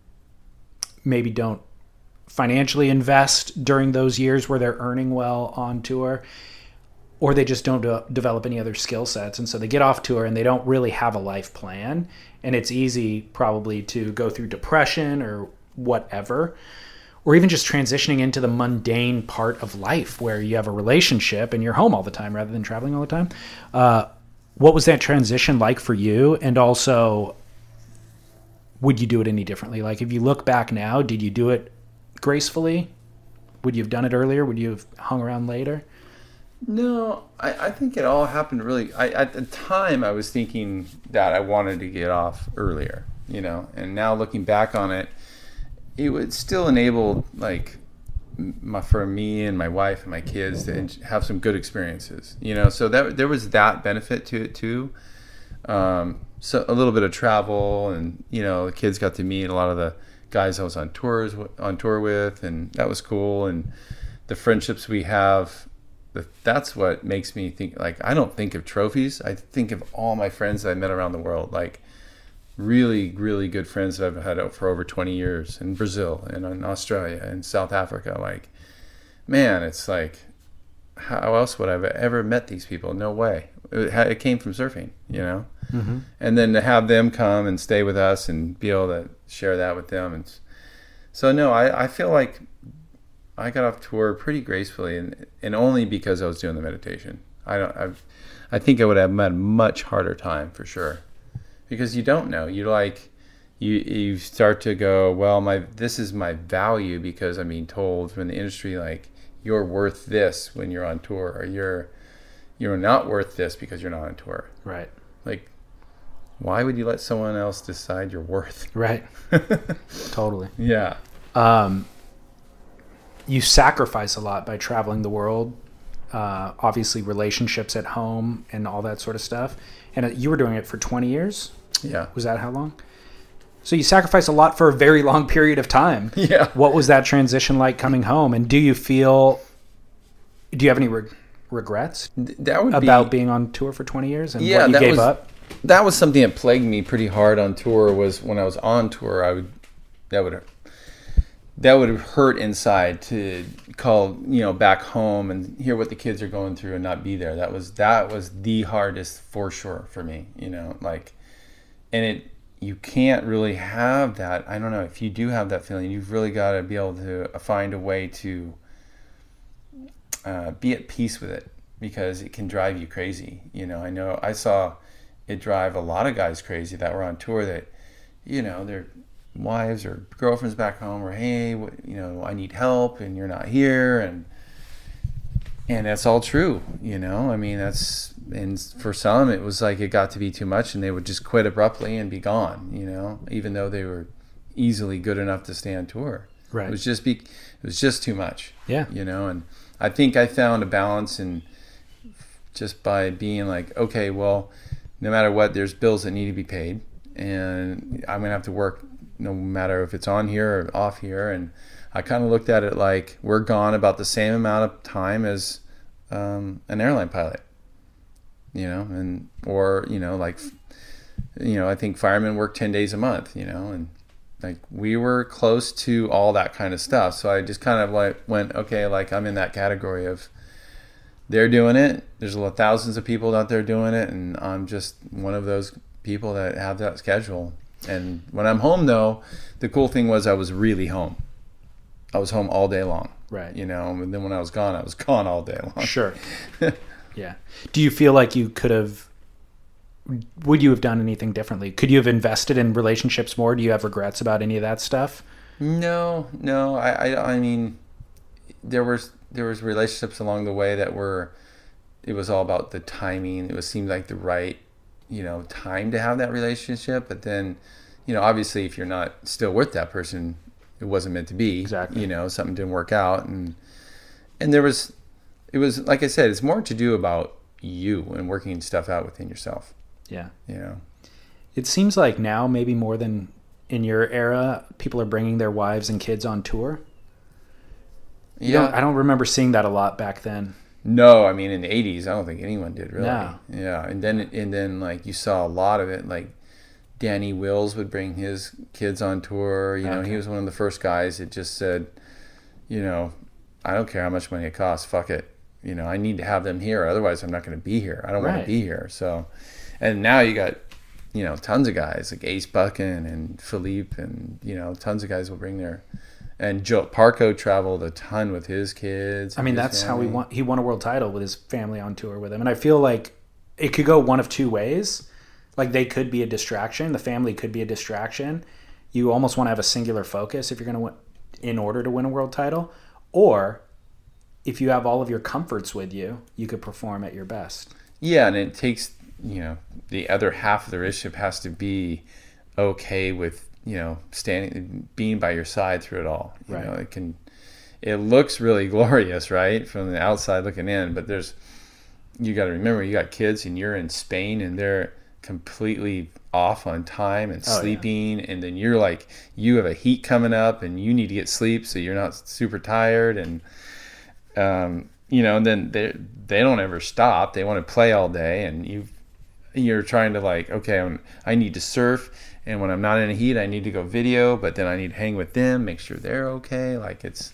maybe don't financially invest during those years where they're earning well on tour, or they just don't develop any other skill sets. And so they get off tour and they don't really have a life plan. And it's easy probably to go through depression or whatever, or even just transitioning into the mundane part of life where you have a relationship and you're home all the time rather than traveling all the time. What was that transition like for you? And also, would you do it any differently? Like, if you look back now, did you do it gracefully? Would you have done it earlier? Would you have hung around later? No, I think it all happened really. At the time, I was thinking that I wanted to get off earlier, and now looking back on it, it would still enable, like, for me and my wife and my kids to have some good experiences, so that there was that benefit to it too. So a little bit of travel, and the kids got to meet a lot of the guys I was on tour with, and that was cool. And the friendships we have, that's what makes me think. Like, I don't think of trophies. I think of all my friends that I met around the world, like really, really good friends that I've had for over 20 years in Brazil and in Australia and South Africa. Like, man, it's like, how else would I have ever met these people? No way. It came from surfing, Mm-hmm. And then to have them come and stay with us and be able to share that with them. And so, no, I feel like I got off tour pretty gracefully, and only because I was doing the meditation. I think I would have had a much harder time for sure, because you don't know. You start to go, well, this is my value because I'm being told from the industry, like, you're worth this when you're on tour, or you're not worth this because you're not on tour. Right. Like, why would you let someone else decide your worth? Right. Totally. Yeah. You sacrifice a lot by traveling the world, obviously relationships at home and all that sort of stuff. And you were doing it for 20 years? Yeah. Was that how long? So you sacrifice a lot for a very long period of time. Yeah. What was that transition like coming home? And do you have any regrets about being on tour for 20 years and what you gave up? That was something that plagued me pretty hard on tour. Was when I was on tour, that would hurt inside to call, back home and hear what the kids are going through and not be there. That was the hardest for sure for me, and you can't really have that. I don't know, if you do have that feeling, you've really got to be able to find a way to be at peace with it, because it can drive you crazy. I know I saw it drive a lot of guys crazy that were on tour, that, their wives or girlfriends back home were, hey, I need help and you're not here. And that's all true, I mean, and for some, it was like it got to be too much and they would just quit abruptly and be gone, even though they were easily good enough to stay on tour. Right. It was just too much. Yeah. And I think I found a balance in just by being like, okay, well, no matter what, there's bills that need to be paid, and I'm going to have to work no matter if it's on here or off here. And I kind of looked at it like we're gone about the same amount of time as an airline pilot, I think firemen work 10 days a month, and like we were close to all that kind of stuff. So I just kind of went, okay, like I'm in that category of they're doing it. There's thousands of people out there doing it, and I'm just one of those people that have that schedule. And when I'm home, though, the cool thing was I was really home. I was home all day long. Right. And then when I was gone all day long. Sure. Yeah. Do you feel like would you have done anything differently? Could you have invested in relationships more? Do you have regrets about any of that stuff? No. I mean, there was relationships along the way that it was all about the timing. It seemed like the right, time to have that relationship. But then, obviously if you're not still with that person, it wasn't meant to be. Exactly. Something didn't work out. And it was, like I said, it's more to do about you and working stuff out within yourself. Yeah. It seems like now, maybe more than in your era, people are bringing their wives and kids on tour. Yeah. I don't remember seeing that a lot back then. No, I mean in the 80s, I don't think anyone did really. No. Yeah, and then like you saw a lot of it. Like Danny Wills would bring his kids on tour. He was one of the first guys that just said, I don't care how much money it costs. Fuck it. I need to have them here. Otherwise, I'm not going to be here. I don't want to be here. So, and now you got, tons of guys like Ace Buchan and Philippe, and tons of guys will bring their. And Joe Parco traveled a ton with his kids. I mean, that's family. How he won a world title with his family on tour with him. And I feel like it could go one of two ways. Like they could be a distraction. The family could be a distraction. You almost want to have a singular focus if you're going to in order to win a world title. Or if you have all of your comforts with you, you could perform at your best. Yeah, and it takes, the other half of the relationship has to be okay with, being by your side through it all. Right. It looks really glorious, right, from the outside looking in, but you got to remember, you got kids and you're in Spain and they're completely off on time and sleeping. And then you're like, you have a heat coming up and you need to get sleep so you're not super tired. And, and then they don't ever stop. They want to play all day, and you're trying to like, okay, I need to surf. And when I'm not in a heat, I need to go video, but then I need to hang with them, make sure they're okay. Like it's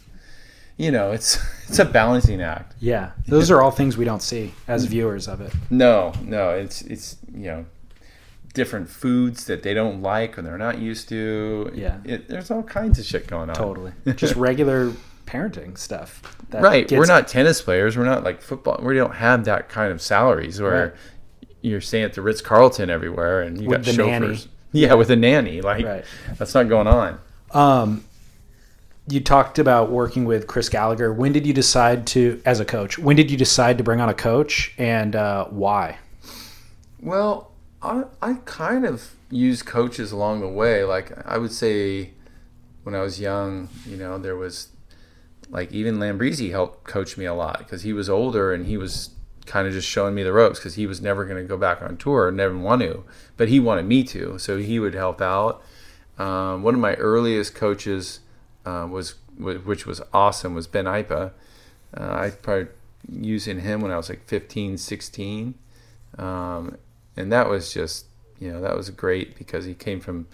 a balancing act. Yeah. Those are all things we don't see as viewers of it. No, it's different foods that they don't like or they're not used to. Yeah. There's all kinds of shit going on. Totally. Just regular parenting stuff. Right. We're not tennis players. We're not like football. We don't have that kind of salaries where you're staying at the Ritz-Carlton everywhere and you got chauffeurs. Nanny. Yeah, with a nanny. Like, that's not going on. You talked about working with Chris Gallagher. When did you decide as a coach, to bring on a coach, and why? Well, I kind of used coaches along the way. Like, I would say when I was young, there was, like, even Lambrisi helped coach me a lot because he was older and he was kind of just showing me the ropes because he was never going to go back on tour, never want to, but he wanted me to, so he would help out. One of my earliest coaches which was awesome, was Ben Ipa. I started using him when I was like 15, 16, and that was just, that was great because he came from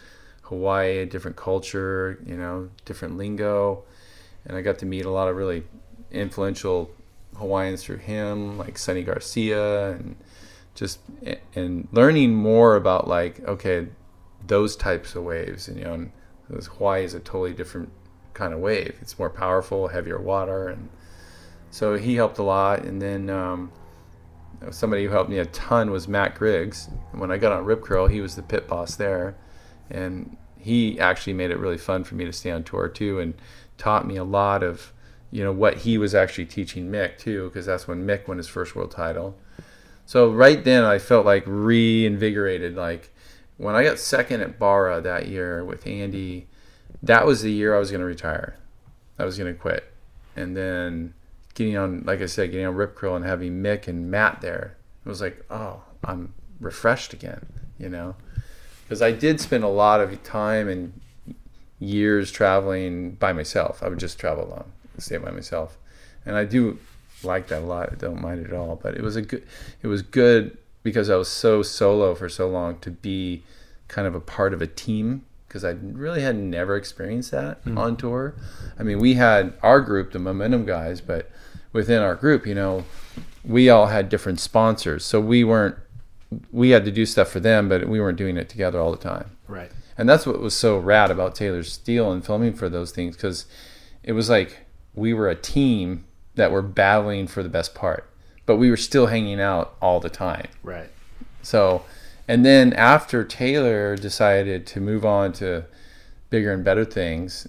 Hawaii, a different culture, different lingo. And I got to meet a lot of really influential Hawaiians through him, like Sonny Garcia, and learning more about those types of waves. And because Hawaii is a totally different kind of wave. It's more powerful, heavier water, and so he helped a lot. And then somebody who helped me a ton was Matt Griggs. When I got on Rip Curl, he was the pit boss there, and he actually made it really fun for me to stay on tour too, and taught me a lot of what he was actually teaching Mick too, because that's when Mick won his first world title. So right then I felt like reinvigorated. Like when I got second at Barra that year with Andy, that was the year I was going to retire. I was going to quit. And then getting on Rip Curl and having Mick and Matt there, it was like, oh, I'm refreshed again, because I did spend a lot of time and years traveling by myself. I would just travel alone, stay by myself, and I do like that a lot. I don't mind it at all. But it was good because I was so solo for so long to be kind of a part of a team, because I really had never experienced that on tour. I mean, we had our group, the Momentum guys, but within our group, we all had different sponsors, so we had to do stuff for them, but we weren't doing it together all the time. Right. And that's what was so rad about Taylor's Steel and filming for those things, because it was like we were a team that were battling for the best part, but we were still hanging out all the time. Right. So, and then after Taylor decided to move on to bigger and better things,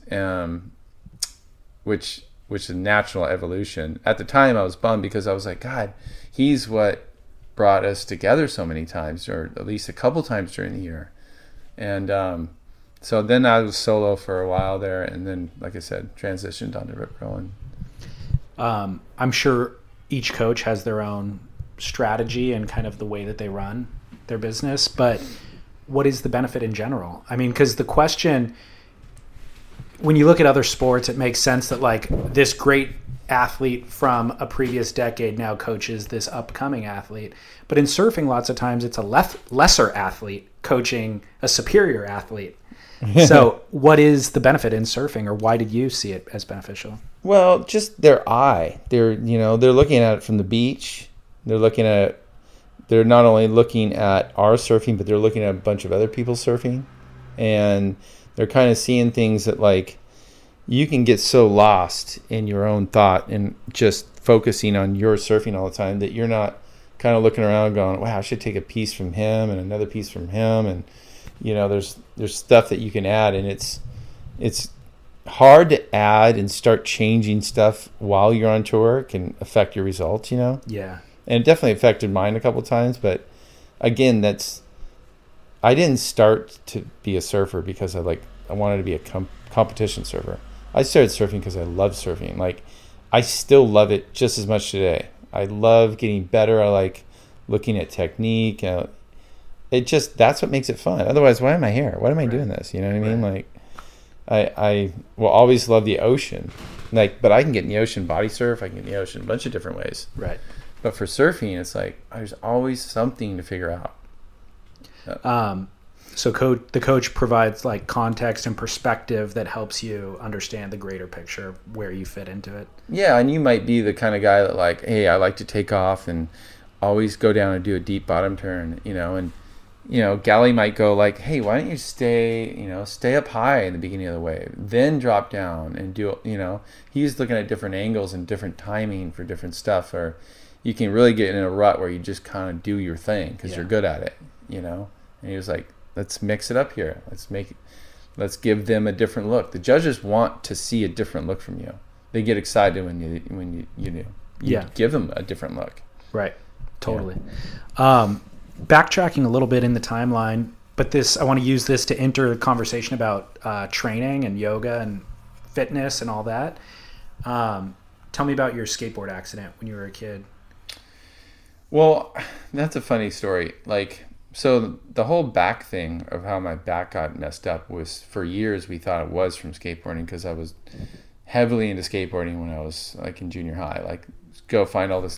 which is natural evolution. At the time, I was bummed because I was like, God, he's what brought us together so many times, or at least a couple times during the year. And so then I was solo for a while there, and then, like I said, transitioned onto Rip Curl. I'm sure each coach has their own strategy and kind of the way that they run their business, but what is the benefit in general? I mean, because the question, when you look at other sports, it makes sense that like this great athlete from a previous decade now coaches this upcoming athlete. But in surfing, lots of times it's a lesser athlete coaching a superior athlete. So what is the benefit in surfing, or why did you see it as beneficial? Well, just their eye. They're looking at it from the beach. They're not only looking at our surfing, but they're looking at a bunch of other people surfing. And they're kind of seeing things that, like, you can get so lost in your own thought and just focusing on your surfing all the time that you're not kind of looking around going, wow, I should take a piece from him and another piece from him. And, there's stuff that you can add, and it's hard to add and start changing stuff while you're on tour. It can affect your results, Yeah. And it definitely affected mine a couple of times. But again, I didn't start to be a surfer because I wanted to be a competition surfer. I started surfing because I love surfing. Like, I still love it just as much today. I love getting better. I like looking at technique. That's what makes it fun. Otherwise, why am I here? Why am I doing this? You know what I mean? Like, I will always love the ocean. Like, but I can get in the ocean body surf. I can get in the ocean a bunch of different ways. Right. But for surfing, it's like there's always something to figure out. So the coach provides like context and perspective that helps you understand the greater picture, where you fit into it. Yeah, and you might be the kind of guy that like, hey, I like to take off and always go down and do a deep bottom turn, and Gally might go like, hey, why don't you stay up high in the beginning of the wave, then drop down and do, he's looking at different angles and different timing for different stuff, or you can really get in a rut where you just kind of do your thing because you're good at it, and he was like, let's mix it up here. Let's give them a different look. The judges want to see a different look from you. They get excited when you give them a different look. Right. Totally. Yeah. Backtracking a little bit in the timeline, but I want to use this to enter the conversation about training and yoga and fitness and all that. Tell me about your skateboard accident when you were a kid. Well, that's a funny story. Like, so the whole back thing of how my back got messed up was, for years we thought it was from skateboarding, because I was heavily into skateboarding when I was like in junior high. Like, go find all this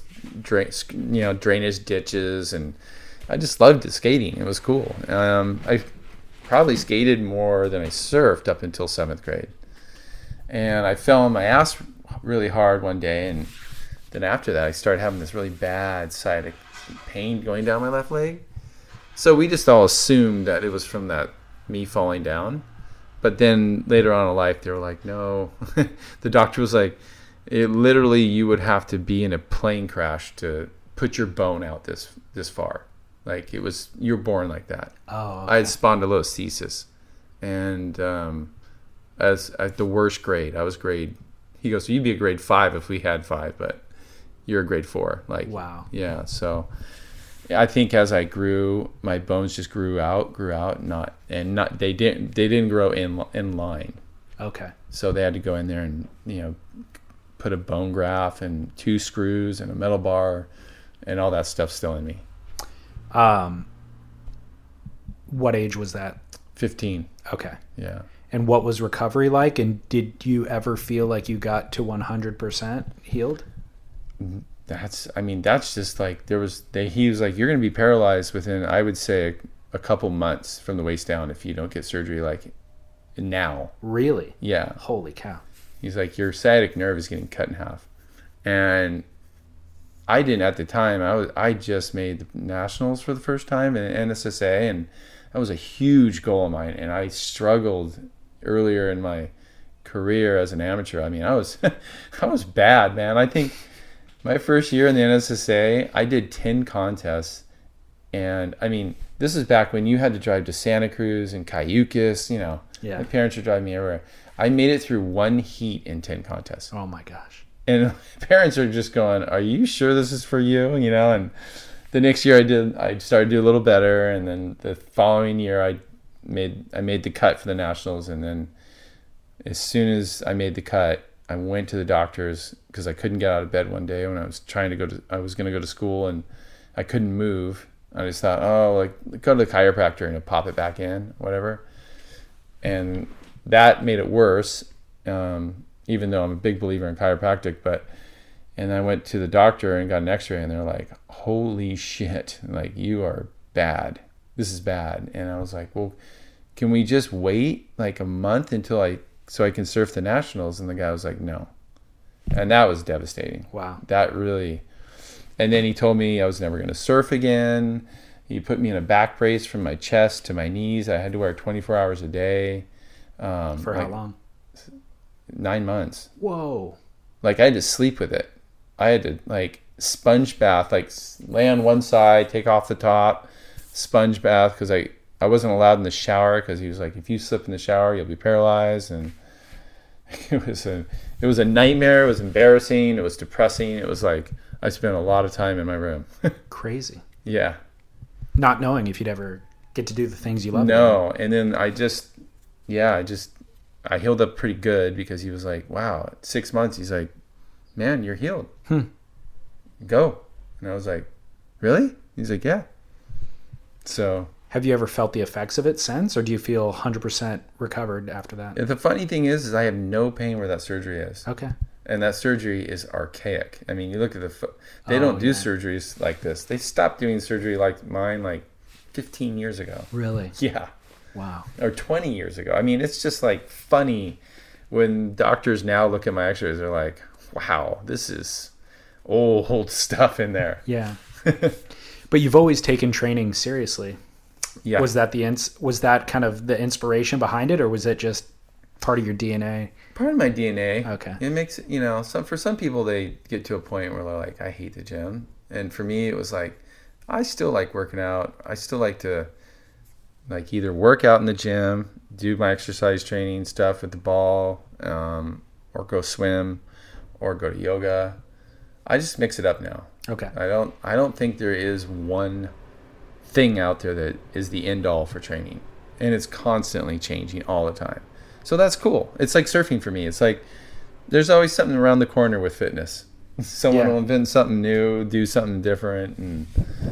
drainage ditches, and I just loved skating. It was cool. I probably skated more than I surfed up until 7th grade. And I fell on my ass really hard one day, and then after that I started having this really bad sciatic pain going down my left leg. So we just all assumed that it was from that me falling down. But then later on in life, they were like, no. The doctor was like, it literally, you would have to be in a plane crash to put your bone out this far. Like, it was, you're born like that. Oh, okay. I had spondylolisthesis. And as at the worst grade, I was he goes, so you'd be a grade 5 if we had 5, but you're a grade 4. Like, wow. Yeah, so I think as I grew, my bones just grew out, they didn't grow in line. Okay. So they had to go in there and, put a bone graft and 2 screws and a metal bar, and all that stuff's still in me. What age was that? 15. Okay. Yeah. And what was recovery like? And did you ever feel like you got to 100% healed? That's just like, he was like, you're going to be paralyzed within, I would say, a couple months from the waist down if you don't get surgery like now. Really? Yeah. Holy cow. He's like, your sciatic nerve is getting cut in half. And I didn't at the time. I just made the nationals for the first time in NSSA, and that was a huge goal of mine. And I struggled earlier in my career as an amateur. I mean, I was bad, man. I think my first year in the NSSA, I did 10 contests. And I mean, this is back when you had to drive to Santa Cruz and Cayucas, Yeah. My parents would drive me everywhere. I made it through 1 heat in 10 contests. Oh my gosh. And parents are just going, are you sure this is for you? And the next year I started to do a little better. And then the following year I made the cut for the nationals. And then as soon as I made the cut, I went to the doctors because I couldn't get out of bed one day when I was I was going to go to school, and I couldn't move. I just thought, go to the chiropractor and pop it back in, whatever. And that made it worse, even though I'm a big believer in chiropractic. And I went to the doctor and got an x-ray, and they're like, holy shit, like, you are bad. This is bad. And I was like, well, can we just wait like a month so I can surf the nationals? And the guy was like, no. And that was devastating. Wow. That really. And then he told me I was never going to surf again. He put me in a back brace from my chest to my knees. I had to wear 24 hours a day. For how long? 9 months. Whoa. Like, I had to sleep with it. I had to, like, sponge bath, like, lay on one side, take off the top, sponge bath, because I wasn't allowed in the shower, because he was like, if you slip in the shower, you'll be paralyzed. And it was a nightmare. It was embarrassing. It was depressing. It was like, I spent a lot of time in my room. Crazy. Yeah. Not knowing if you'd ever get to do the things you love. No. And then I healed up pretty good, because he was like, wow, 6 months. He's like, man, you're healed. Go. And I was like, really? He's like, yeah. So. Have you ever felt the effects of it since, or do you feel 100% recovered after that? The funny thing is I have no pain where that surgery is. Okay. And that surgery is archaic. I mean, you look at they don't do surgeries like this. They stopped doing surgery like mine like 15 years ago. Really? Yeah. Wow. Or 20 years ago. I mean, it's just like funny when doctors now look at my x-rays. They're like, wow, this is old stuff in there. Yeah. But you've always taken training seriously. Yeah. Was that kind of the inspiration behind it, or was it just part of your DNA? Part of my DNA. Okay. It makes, for some people, they get to a point where they're like, I hate the gym. And for me, it was like, I still like working out. I still like to like either work out in the gym, do my exercise training stuff with the ball, or go swim, or go to yoga. I just mix it up now. Okay. I don't think there is one thing out there that is the end all for training, and it's constantly changing all the time. So that's cool. It's like surfing for me. It's like there's always something around the corner with fitness. Someone will invent something new, do something different, and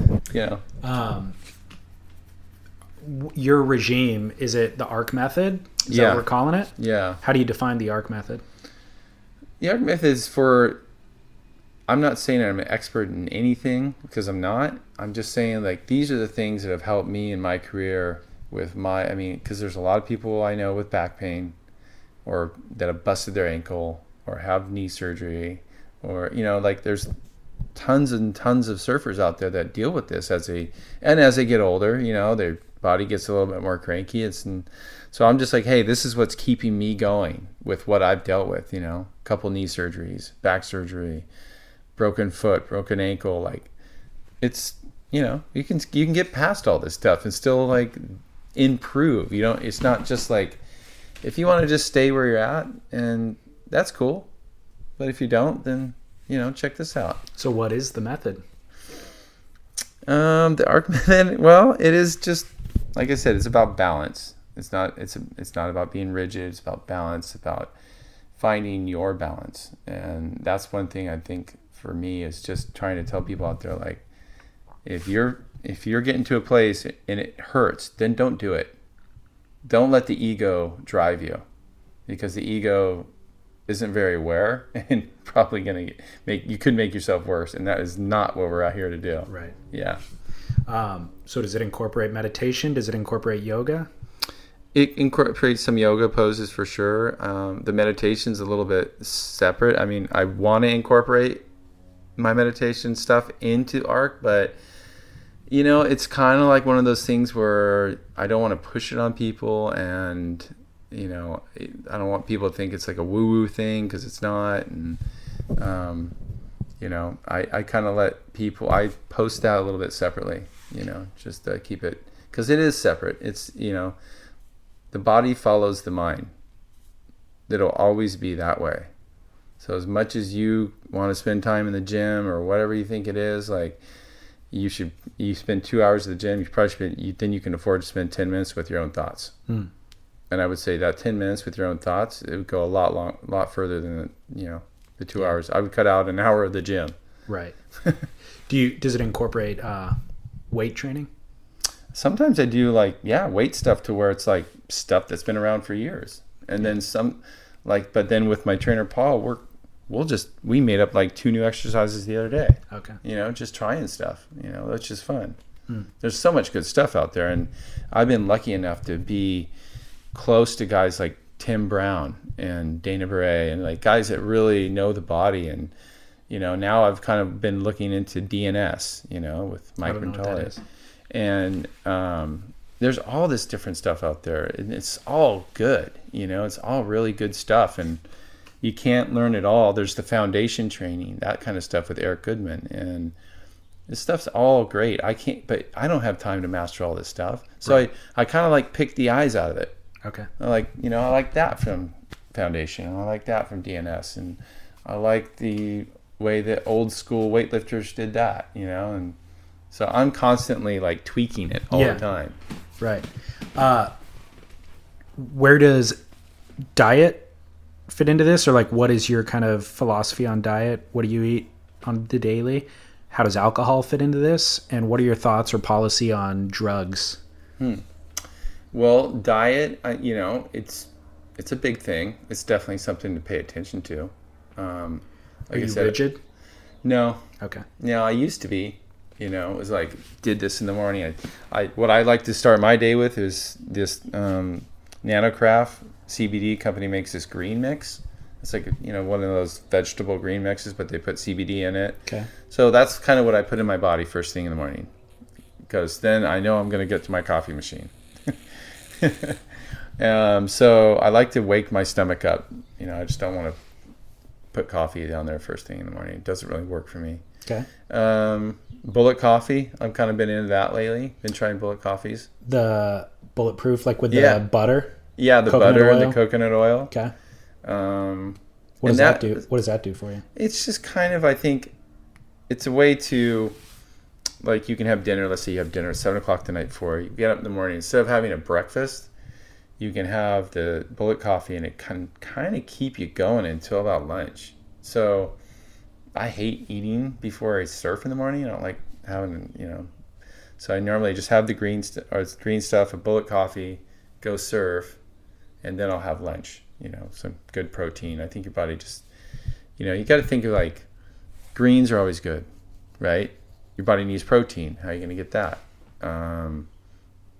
your regime, is it the ARC method? Is that what we're calling it? Yeah. How do you define the ARC method? The ARC method is I'm not saying I'm an expert in anything, because I'm not. I'm just saying, like, these are the things that have helped me in my career with because there's a lot of people I know with back pain, or that have busted their ankle, or have knee surgery, or like there's tons and tons of surfers out there that deal with this as they get older, their body gets a little bit more cranky. So I'm just like, hey, this is what's keeping me going with what I've dealt with, a couple knee surgeries, back surgery, broken foot, broken ankle. Like, it's, you can get past all this stuff and still like improve. It's not just like, if you want to just stay where you're at, and that's cool. But if you don't, then, check this out. So what is the method? The ARC method, well, it is just, like I said, it's about balance. It's not about being rigid. It's about balance, about finding your balance. And that's one thing I think for me is just trying to tell people out there, like, if you're getting to a place and it hurts, then don't do it. Don't let the ego drive you, because the ego isn't very aware and probably going to you could make yourself worse. And that is not what we're out here to do. Right. Yeah. So does it incorporate meditation? Does it incorporate yoga? It incorporates some yoga poses for sure. The meditation's a little bit separate. I want to incorporate my meditation stuff into ARC, but it's kind of like one of those things where I don't want to push it on people, and I don't want people to think it's like a woo-woo thing, because it's not. And I kind of let people, I post that a little bit separately, just to keep it, because it is separate. It's, the body follows the mind. It'll always be that way. So as much as you want to spend time in the gym or whatever you think it is, like, you spend 2 hours at the gym, then you can afford to spend 10 minutes with your own thoughts. And I would say that 10 minutes with your own thoughts, it would go a lot further than the 2 hours. I would cut out an hour of the gym. Right. Does it incorporate weight training? Sometimes I do weight stuff to where it's like stuff that's been around for years. And then but then with my trainer Paul, we made up like 2 new exercises the other day. Okay. Just trying stuff, that's just fun. There's so much good stuff out there. And I've been lucky enough to be close to guys like Tim Brown and Dana Beret, and like guys that really know the body. And, now I've kind of been looking into DNS, with Mike Rentale. And there's all this different stuff out there, and it's all good. It's all really good stuff, and you can't learn it all. There's the foundation training, that kind of stuff with Eric Goodman, and this stuff's all great. But I don't have time to master all this stuff. So right. I kind of like pick the eyes out of it. Okay. I like that from foundation, and I like that from DNS, and I like the way that old school weightlifters did that, and so I'm constantly like tweaking it all the time. Right. Where does diet fit into this, or like what is your kind of philosophy on diet? What do you eat on the daily? How does alcohol fit into this? And what are your thoughts or policy on drugs? Well, diet, it's a big thing. It's definitely something to pay attention to. Are you rigid? No. Okay. No, I used to be. It was like, did this in the morning. What I like to start my day with is this NanoCraft CBD company makes this green mix. It's like, one of those vegetable green mixes, but they put CBD in it. Okay. So that's kind of what I put in my body first thing in the morning, because then I know I'm going to get to my coffee machine. So I like to wake my stomach up. I just don't want to put coffee down there first thing in the morning. It doesn't really work for me. Okay. Bullet coffee. I've kind of been into that lately. Been trying bullet coffees. The bulletproof, like with the butter? Yeah, the butter and the coconut oil. Okay. What does that do? What does that do for you? It's just kind of, I think, it's a way to, like, you can have dinner. Let's say you have dinner at 7 o'clock the night before. You get up in the morning. Instead of having a breakfast, you can have the bullet coffee, and it can kind of keep you going until about lunch. So I hate eating before I surf in the morning. I don't like having, So I normally just have the green stuff, a bullet coffee, go surf, and then I'll have lunch. Some good protein. I think your body just, you got to think of like, greens are always good, right? Your body needs protein. How are you going to get that?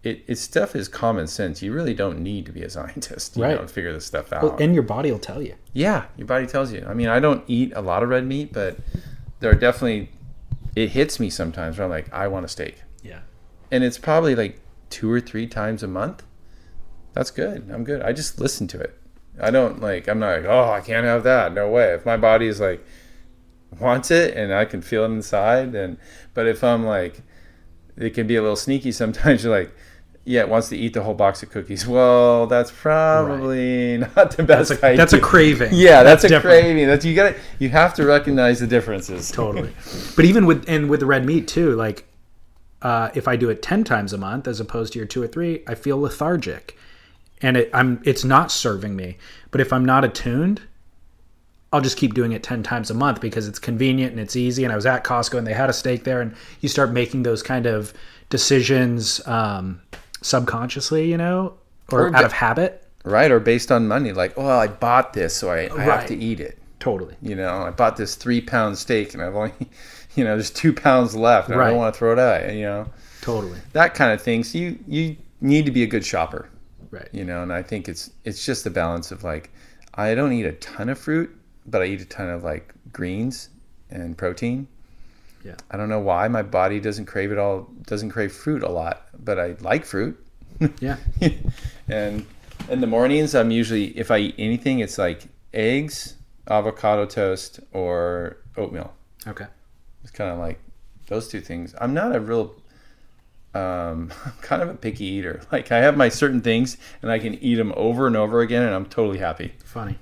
It's stuff is common sense. You really don't need to be a scientist, you Right. know, to figure this stuff out. Well, and your body will tell you. Yeah, your body tells you. I mean, I don't eat a lot of red meat, but there are definitely, it hits me sometimes where I'm like, I want a steak. Yeah. And it's probably like 2 or 3 times a month. That's good. I'm good. I just listen to it. I'm not like, oh, I can't have that. No way. If my body is like, wants it and I can feel it inside, but if I'm like, it can be a little sneaky sometimes. You're like, yeah, it wants to eat the whole box of cookies. Well, that's probably not the best idea. That's a craving. Yeah, that's a different. craving. You have to recognize the differences. Totally. But even with the red meat too, like if I do it 10 times a month as opposed to your 2 or 3, I feel lethargic, and it's not serving me. But if I'm not attuned, I'll just keep doing it 10 times a month because it's convenient and it's easy. And I was at Costco and they had a steak there, and you start making those kind of decisions subconsciously, you know, or out of habit. Right, or based on money. Like, oh, I bought this, so I Right. have to eat it. Totally. You know, I bought this 3-pound steak and I've only, you know, there's 2 pounds left and I Right. don't want to throw it out, you know. Totally. That kind of thing. So you need to be a good shopper. Right. You know, and I think it's just the balance of like, I don't eat a ton of fruit, but I eat a ton of like greens and protein. Yeah. I don't know why my body doesn't crave fruit a lot, but I like fruit. Yeah. And in the mornings, I'm usually, if I eat anything, it's like eggs, avocado toast, or oatmeal. Okay. It's kind of like those 2 things. I'm not a real, kind of a picky eater. Like I have my certain things and I can eat them over and over again and I'm totally happy. Funny.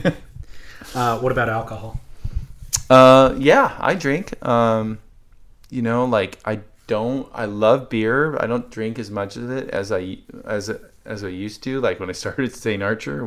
What about alcohol? Yeah, I drink. You know, like I love beer. I don't drink as much of it as I used to. Like when I started St. Archer,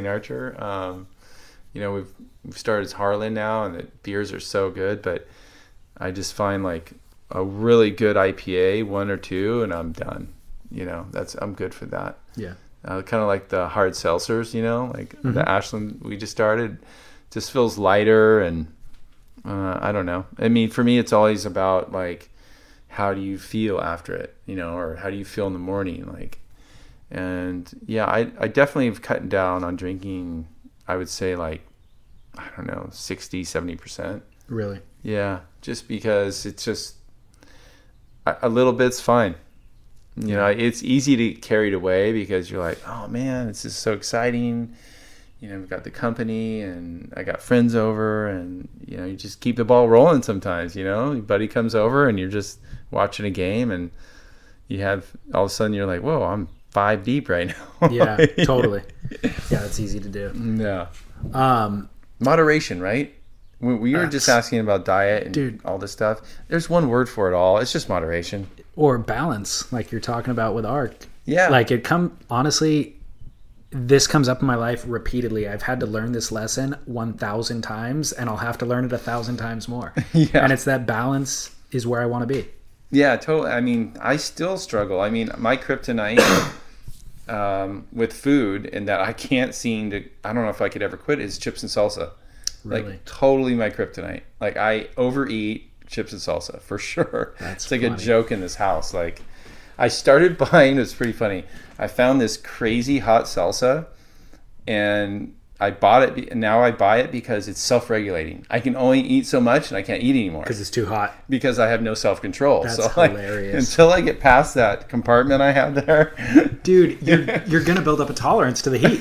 you know, we've started as Harlan now, and the beers are so good. But I just find like a really good IPA, 1 or 2, and I'm done. You know, I'm good for that. Yeah. Kind of like the hard seltzers, you know, like the Ashland we just started, just feels lighter, and I don't know. I mean, for me, it's always about like, how do you feel after it, you know, or how do you feel in the morning, like. And yeah, I definitely have cut down on drinking. I would say like, I don't know, 60-70%. Really? Yeah, just because it's just a little bit's fine. You know, it's easy to get carried away because you're like, oh man, this is so exciting. You know, we've got the company and I got friends over, and, you know, you just keep the ball rolling sometimes, you know. Your buddy comes over and you're just watching a game and you have, all of a sudden you're like, whoa, I'm 5 deep right now. Yeah, totally. Yeah, it's easy to do. Yeah. Moderation, right? We were just asking about diet and all this stuff. There's one word for it all. It's just moderation. Or balance, like you're talking about with art. Yeah. Like honestly, this comes up in my life repeatedly. I've had to learn this lesson 1,000 times, and I'll have to learn it 1,000 times more. Yeah. And it's that balance is where I want to be. Yeah, totally. I mean, I still struggle. I mean, my kryptonite with food, and that I can't seem to, I don't know if I could ever quit, is chips and salsa. Really? Like, totally my kryptonite. Like, I overeat chips and salsa, for sure. It's like funny. a joke in this house. Like, I started buying, it's pretty funny. I found this crazy hot salsa, and I bought it, and now I buy it because it's self-regulating. I can only eat so much, and I can't eat anymore. Because it's too hot. Because I have no self-control. That's so hilarious. Until I get past that compartment I have there. Dude, you're going to build up a tolerance to the heat.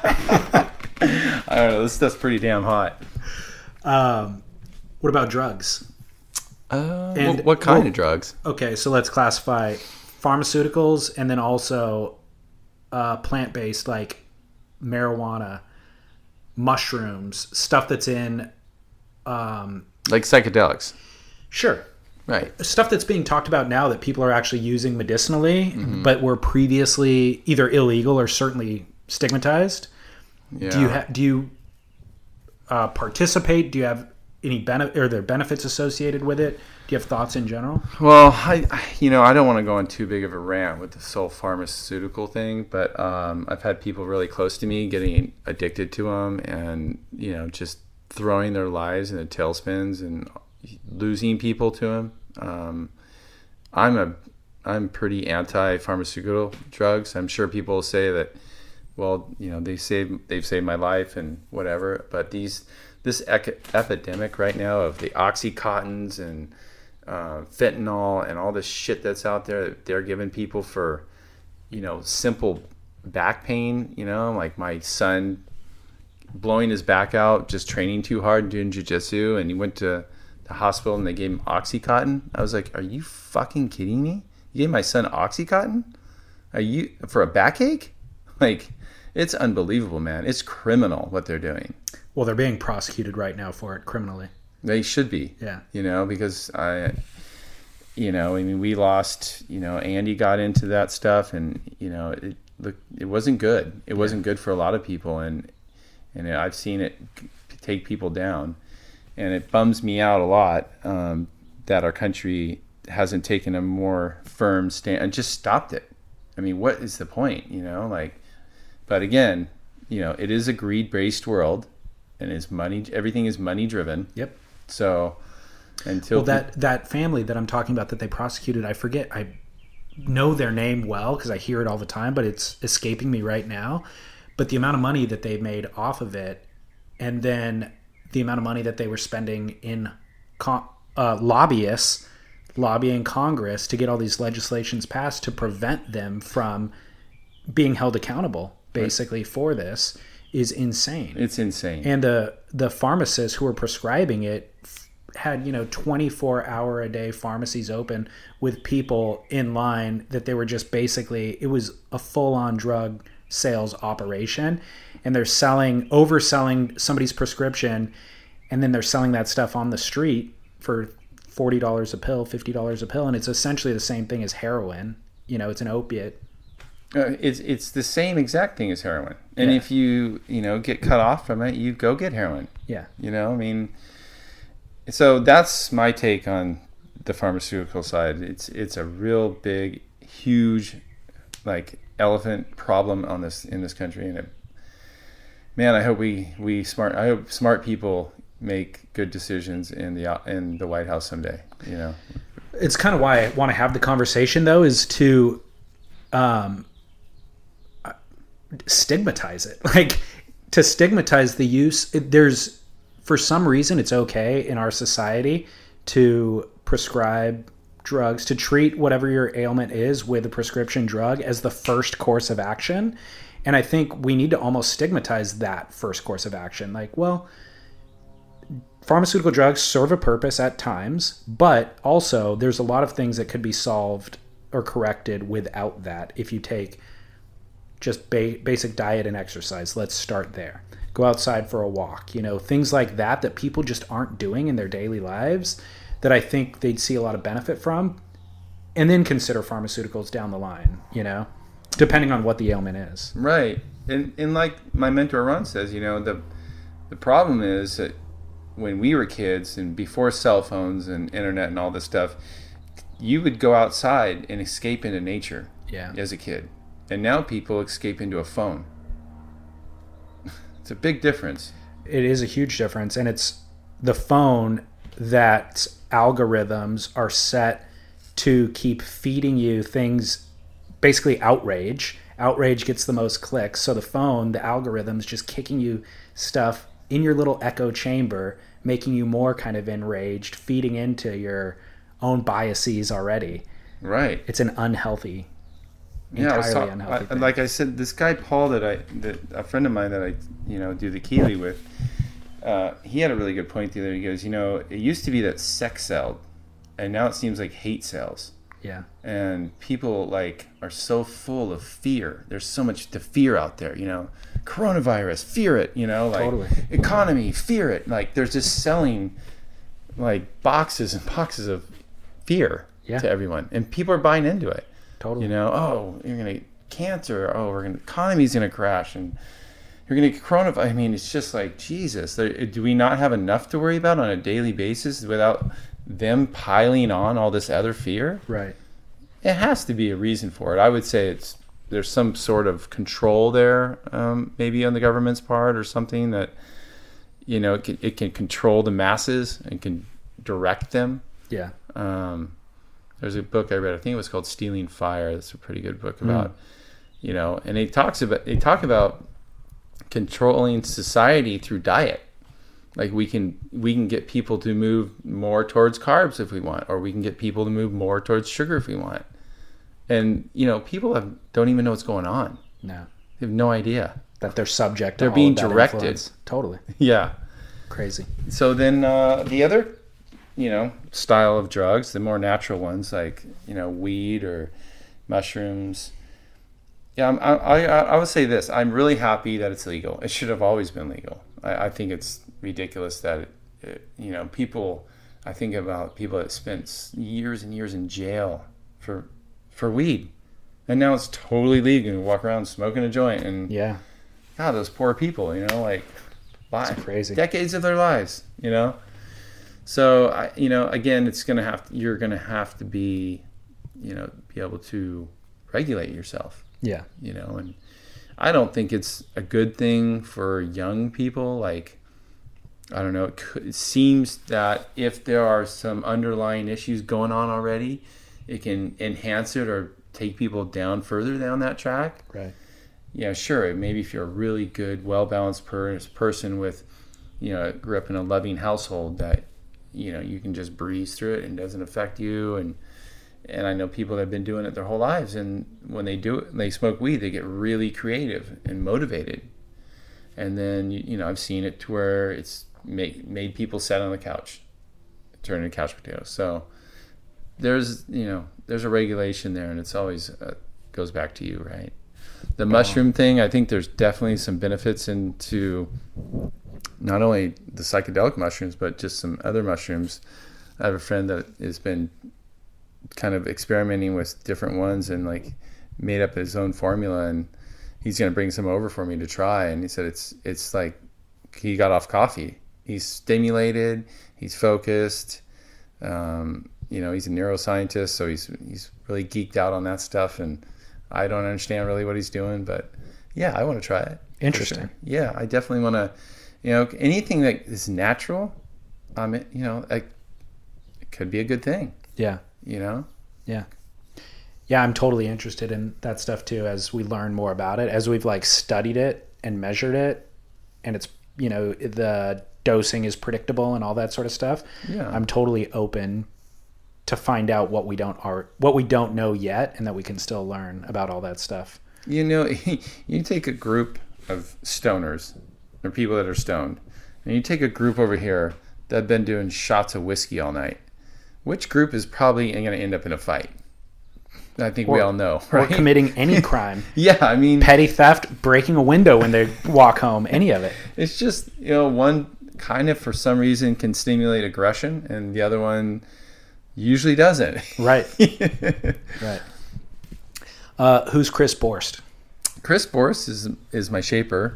I don't know. This stuff's pretty damn hot. What about drugs? What kind of drugs? Okay, so let's classify pharmaceuticals and then also plant-based, like marijuana, mushrooms, stuff that's in... like psychedelics. Sure. Right. Stuff that's being talked about now that people are actually using medicinally, but were previously either illegal or certainly stigmatized. Yeah. Do you participate? Do you have any benefit? Are there benefits associated with it? Do you have thoughts in general? Well, I don't want to go on too big of a rant with the whole pharmaceutical thing, but I've had people really close to me getting addicted to them, and just throwing their lives into tailspins and losing people to them. I'm I'm pretty anti-pharmaceutical drugs. I'm sure people will say that, well, they've saved my life and whatever. But this epidemic right now of the OxyContins and fentanyl and all this shit that's out there that they're giving people for, simple back pain. Like my son blowing his back out, just training too hard, doing jiu-jitsu, and he went to the hospital and they gave him OxyContin. I was like, are you fucking kidding me? You gave my son OxyContin? Are you for a backache? Like, it's unbelievable, man. It's criminal what they're doing. Well, they're being prosecuted right now for it criminally. They should be. Yeah. Because we lost, Andy got into that stuff, and, it wasn't good. It wasn't good for a lot of people, and I've seen it take people down. And it bums me out a lot that our country hasn't taken a more firm stand and just stopped it. I mean, what is the point, but again, it is a greed-based world, and everything is money-driven. Yep. So until... Well, that family that I'm talking about that they prosecuted, I know their name well because I hear it all the time, but it's escaping me right now. But the amount of money that they made off of it, and then the amount of money that they were spending in lobbyists lobbying Congress to get all these legislations passed to prevent them from being held accountable, basically, for this is insane. It's insane. And the pharmacists who were prescribing it had 24-hour-a-day pharmacies open with people in line that they were just basically, it was a full-on drug sales operation, and they're overselling somebody's prescription, and then they're selling that stuff on the street for $40 a pill, $50 a pill, and it's essentially the same thing as heroin. It's an opiate. It's the same exact thing as heroin, and if you get cut off from it, you go get heroin. Yeah. So that's my take on the pharmaceutical side. It's a real big, huge, elephant problem in this country, and I hope smart people make good decisions in the White House someday. It's kind of why I want to have the conversation, though, is to stigmatize it, to stigmatize the use. For some reason, it's okay in our society to prescribe drugs, to treat whatever your ailment is with a prescription drug as the first course of action. And I think we need to almost stigmatize that first course of action. Pharmaceutical drugs serve a purpose at times, but also there's a lot of things that could be solved or corrected without that if you take just basic diet and exercise. Let's start there. Go outside for a walk. Things like that people just aren't doing in their daily lives that I think they'd see a lot of benefit from, and then consider pharmaceuticals down the line, depending on what the ailment is. Right. And like my mentor Ron says, the problem is that when we were kids and before cell phones and internet and all this stuff, you would go outside and escape into nature as a kid. And now people escape into a phone. It's a big difference. It is a huge difference. And it's the phone that algorithms are set to keep feeding you things, basically outrage. Outrage gets the most clicks. So the phone, the algorithm's just kicking you stuff in your little echo chamber, making you more kind of enraged, feeding into your own biases already. Right. It's an unhealthy, entirely unhealthy thing. Like I said, this guy Paul a friend of mine that I do the Keeley with, he had a really good point the other day. He goes, it used to be that sex sold, and now it seems like hate sells. Yeah. And people are so full of fear. There's so much to fear out there, coronavirus, fear it, totally. Economy, fear it. They're just selling boxes and boxes of fear to everyone, and people are buying into it. Totally. Oh, you're gonna get cancer. Oh, economy's gonna crash, and you're gonna get coronavirus. I mean, it's just Jesus. Do we not have enough to worry about on a daily basis without them piling on all this other fear? Right. It has to be a reason for it. I would say there's some sort of control there, maybe on the government's part or something that, it can control the masses and can direct them. Yeah. There's a book I read, I think it was called Stealing Fire. That's a pretty good book about, and they talk about controlling society through diet. Like we can get people to move more towards carbs if we want, or we can get people to move more towards sugar if we want. And people don't even know what's going on. No, they have no idea that they're subject to they're all being of that directed. Influence. Totally. Yeah. Crazy. So then the other style of drugs, the more natural ones like weed or mushrooms. Yeah, I would say this. I'm really happy that it's legal. It should have always been legal. I think it's ridiculous that people. I think about people that spent years and years in jail for weed, and now it's totally legal. You walk around smoking a joint, and God, those poor people. Bye. Crazy. Decades of their lives. So again, you're gonna have to be able to regulate yourself. Yeah. And I don't think it's a good thing for young people. Like, I don't know. It seems that if there are some underlying issues going on already, it can enhance it or take people down further down that track. Right. Yeah, sure. Maybe if you're a really good, well-balanced person with, grew up in a loving household that, you can just breeze through it and it doesn't affect you. And I know people that have been doing it their whole lives, and when they do it, they smoke weed, they get really creative and motivated. And then, I've seen it to where it's made people sit on the couch, turn into couch potatoes. So there's a regulation there, and it's always goes back to you, right? The mushroom thing, I think there's definitely some benefits into not only the psychedelic mushrooms, but just some other mushrooms. I have a friend that has been kind of experimenting with different ones and made up his own formula, and he's going to bring some over for me to try. And he said it's like he got off coffee. He's stimulated, he's focused. He's a neuroscientist, so he's really geeked out on that stuff, and I don't understand really what he's doing, but yeah, I want to try it. Interesting. Sure. Yeah, I definitely want to, anything that is natural, it could be a good thing. Yeah. Yeah. Yeah, I'm totally interested in that stuff too, as we learn more about it, as we've studied it and measured it, and it's, the dosing is predictable and all that sort of stuff. Yeah. I'm totally open to find out what we don't know yet, and that we can still learn about all that stuff. You take a group of stoners, or people that are stoned, and you take a group over here that have been doing shots of whiskey all night. Which group is probably going to end up in a fight? I think we all know, right? Or committing any crime. Yeah, I mean, petty theft, breaking a window when they walk home, any of it. It's just, one kind of for some reason can stimulate aggression, and the other one usually doesn't. Right. Right. Who's Chris Borst? Chris Borst is my shaper.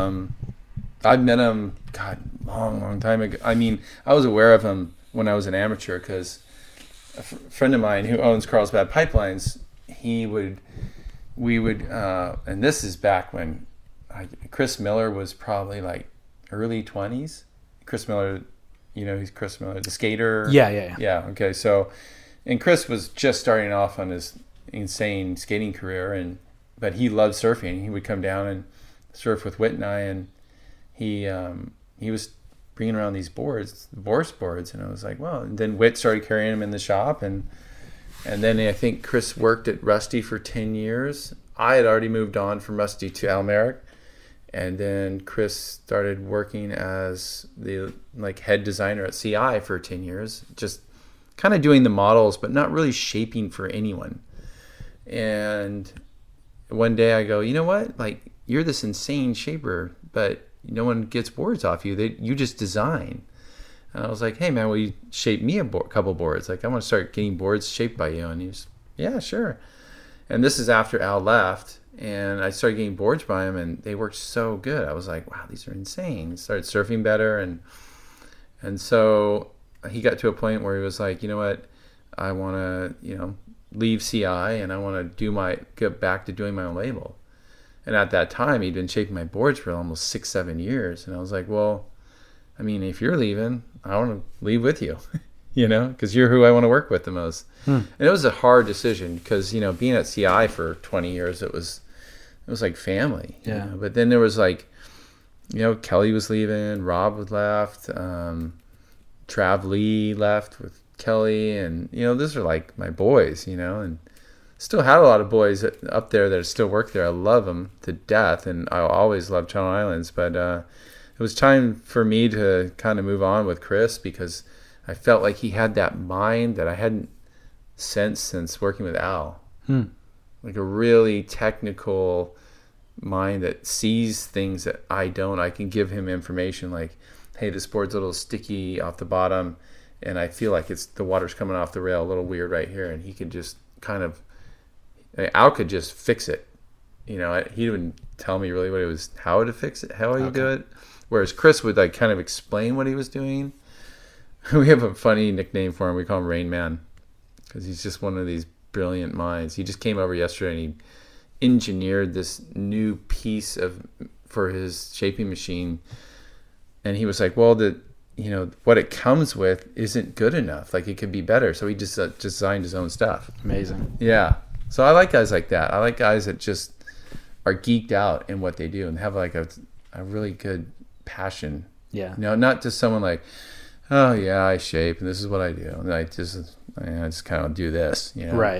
I met him, long time ago. I mean, I was aware of him when I was an amateur, because a friend of mine who owns Carlsbad Pipelines, we would, and this is back when Chris Miller was probably early 20s. Chris Miller, he's Chris Miller, the skater. Yeah. Yeah, okay. So, and Chris was just starting off on his insane skating career, but he loved surfing. He would come down and surf with Whit and I, and he was bringing around these boards, the Borst boards, and I was like, well. And then Whit started carrying them in the shop, and then I think Chris worked at Rusty for 10 years. I had already moved on from Rusty to Almeric, and then Chris started working as the head designer at CI for 10 years, just kind of doing the models, but not really shaping for anyone. And one day I go, you know what? You're this insane shaper, but no one gets boards off you. You just design. And I was like, hey man, will you shape me a couple boards? I want to start getting boards shaped by you. And he was, yeah, sure. And this is after Al left, and I started getting boards by him, and they worked so good. I was like, wow, these are insane. Started surfing better, and so he got to a point where he was like, you know what, I want to leave CI, and I want to get back to doing my own label. And at that time, he'd been shaping my boards for almost 6-7 years. And I was like, well, I mean, if you're leaving, I want to leave with you. because you're who I want to work with the most. And it was a hard decision because, being at CI for 20 years, it was like family. Yeah. But then there was like, Kelly was leaving, Rob was left, Trav Lee left with Kelly, and those are like my boys, and still had a lot of boys up there that still work there. I love them to death, and I always loved Channel Islands, but it was time for me to kind of move on with Chris because I felt like he had that mind that I hadn't sensed since working with Al. Like a really technical mind that sees things that I don't. I can give him information like, hey, this board's a little sticky off the bottom, and I feel like the water's coming off the rail a little weird right here, and he could just kind of, Al could just fix it. He wouldn't tell me really how to fix it, how you do it. Whereas Chris would like kind of explain what he was doing. We have a funny nickname for him. We call him Rain Man because he's just one of these brilliant minds. He just came over yesterday and he engineered this new piece for his shaping machine, and he was like, well, what it comes with isn't good enough. Like, it could be better. So he just designed his own stuff. Amazing. Yeah. So I like guys like that. I like guys that just are geeked out in what they do and have like a really good passion. Yeah. Not just someone like, oh yeah, I shape and this is what I do. And I just kind of do this. Right.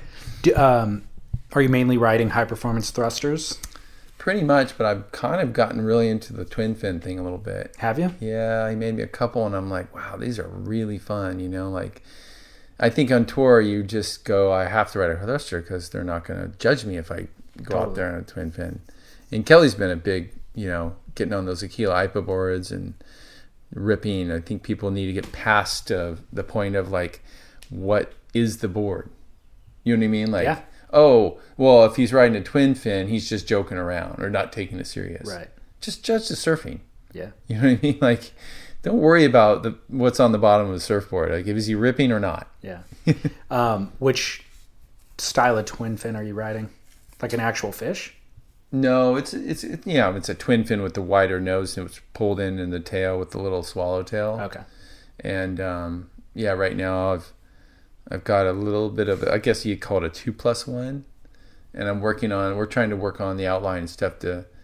Are you mainly riding high performance thrusters? Pretty much, but I've kind of gotten really into the twin fin thing a little bit. Have you? Yeah, he made me a couple, and I'm like, wow, these are really fun. Like, I think on tour you just go, I have to ride a thruster because they're not going to judge me if I go out there on a twin fin. And Kelly's been a big, getting on those Aquila IPA boards and ripping. I think people need to get past the point of like, what is the board? You know what I mean? Like, oh, well, if he's riding a twin fin, he's just joking around or not taking it serious. Right. Just judge the surfing. Yeah. You know what I mean? Like, don't worry about what's on the bottom of the surfboard. Like, is he ripping or not? Yeah. Which style of twin fin are you riding? Like an actual fish? No, it's a twin fin with the wider nose and it's pulled in the tail with the little swallowtail. Okay. And right now I've got a little bit of, I guess you'd call it a 2+1, and we're trying to work on the outline stuff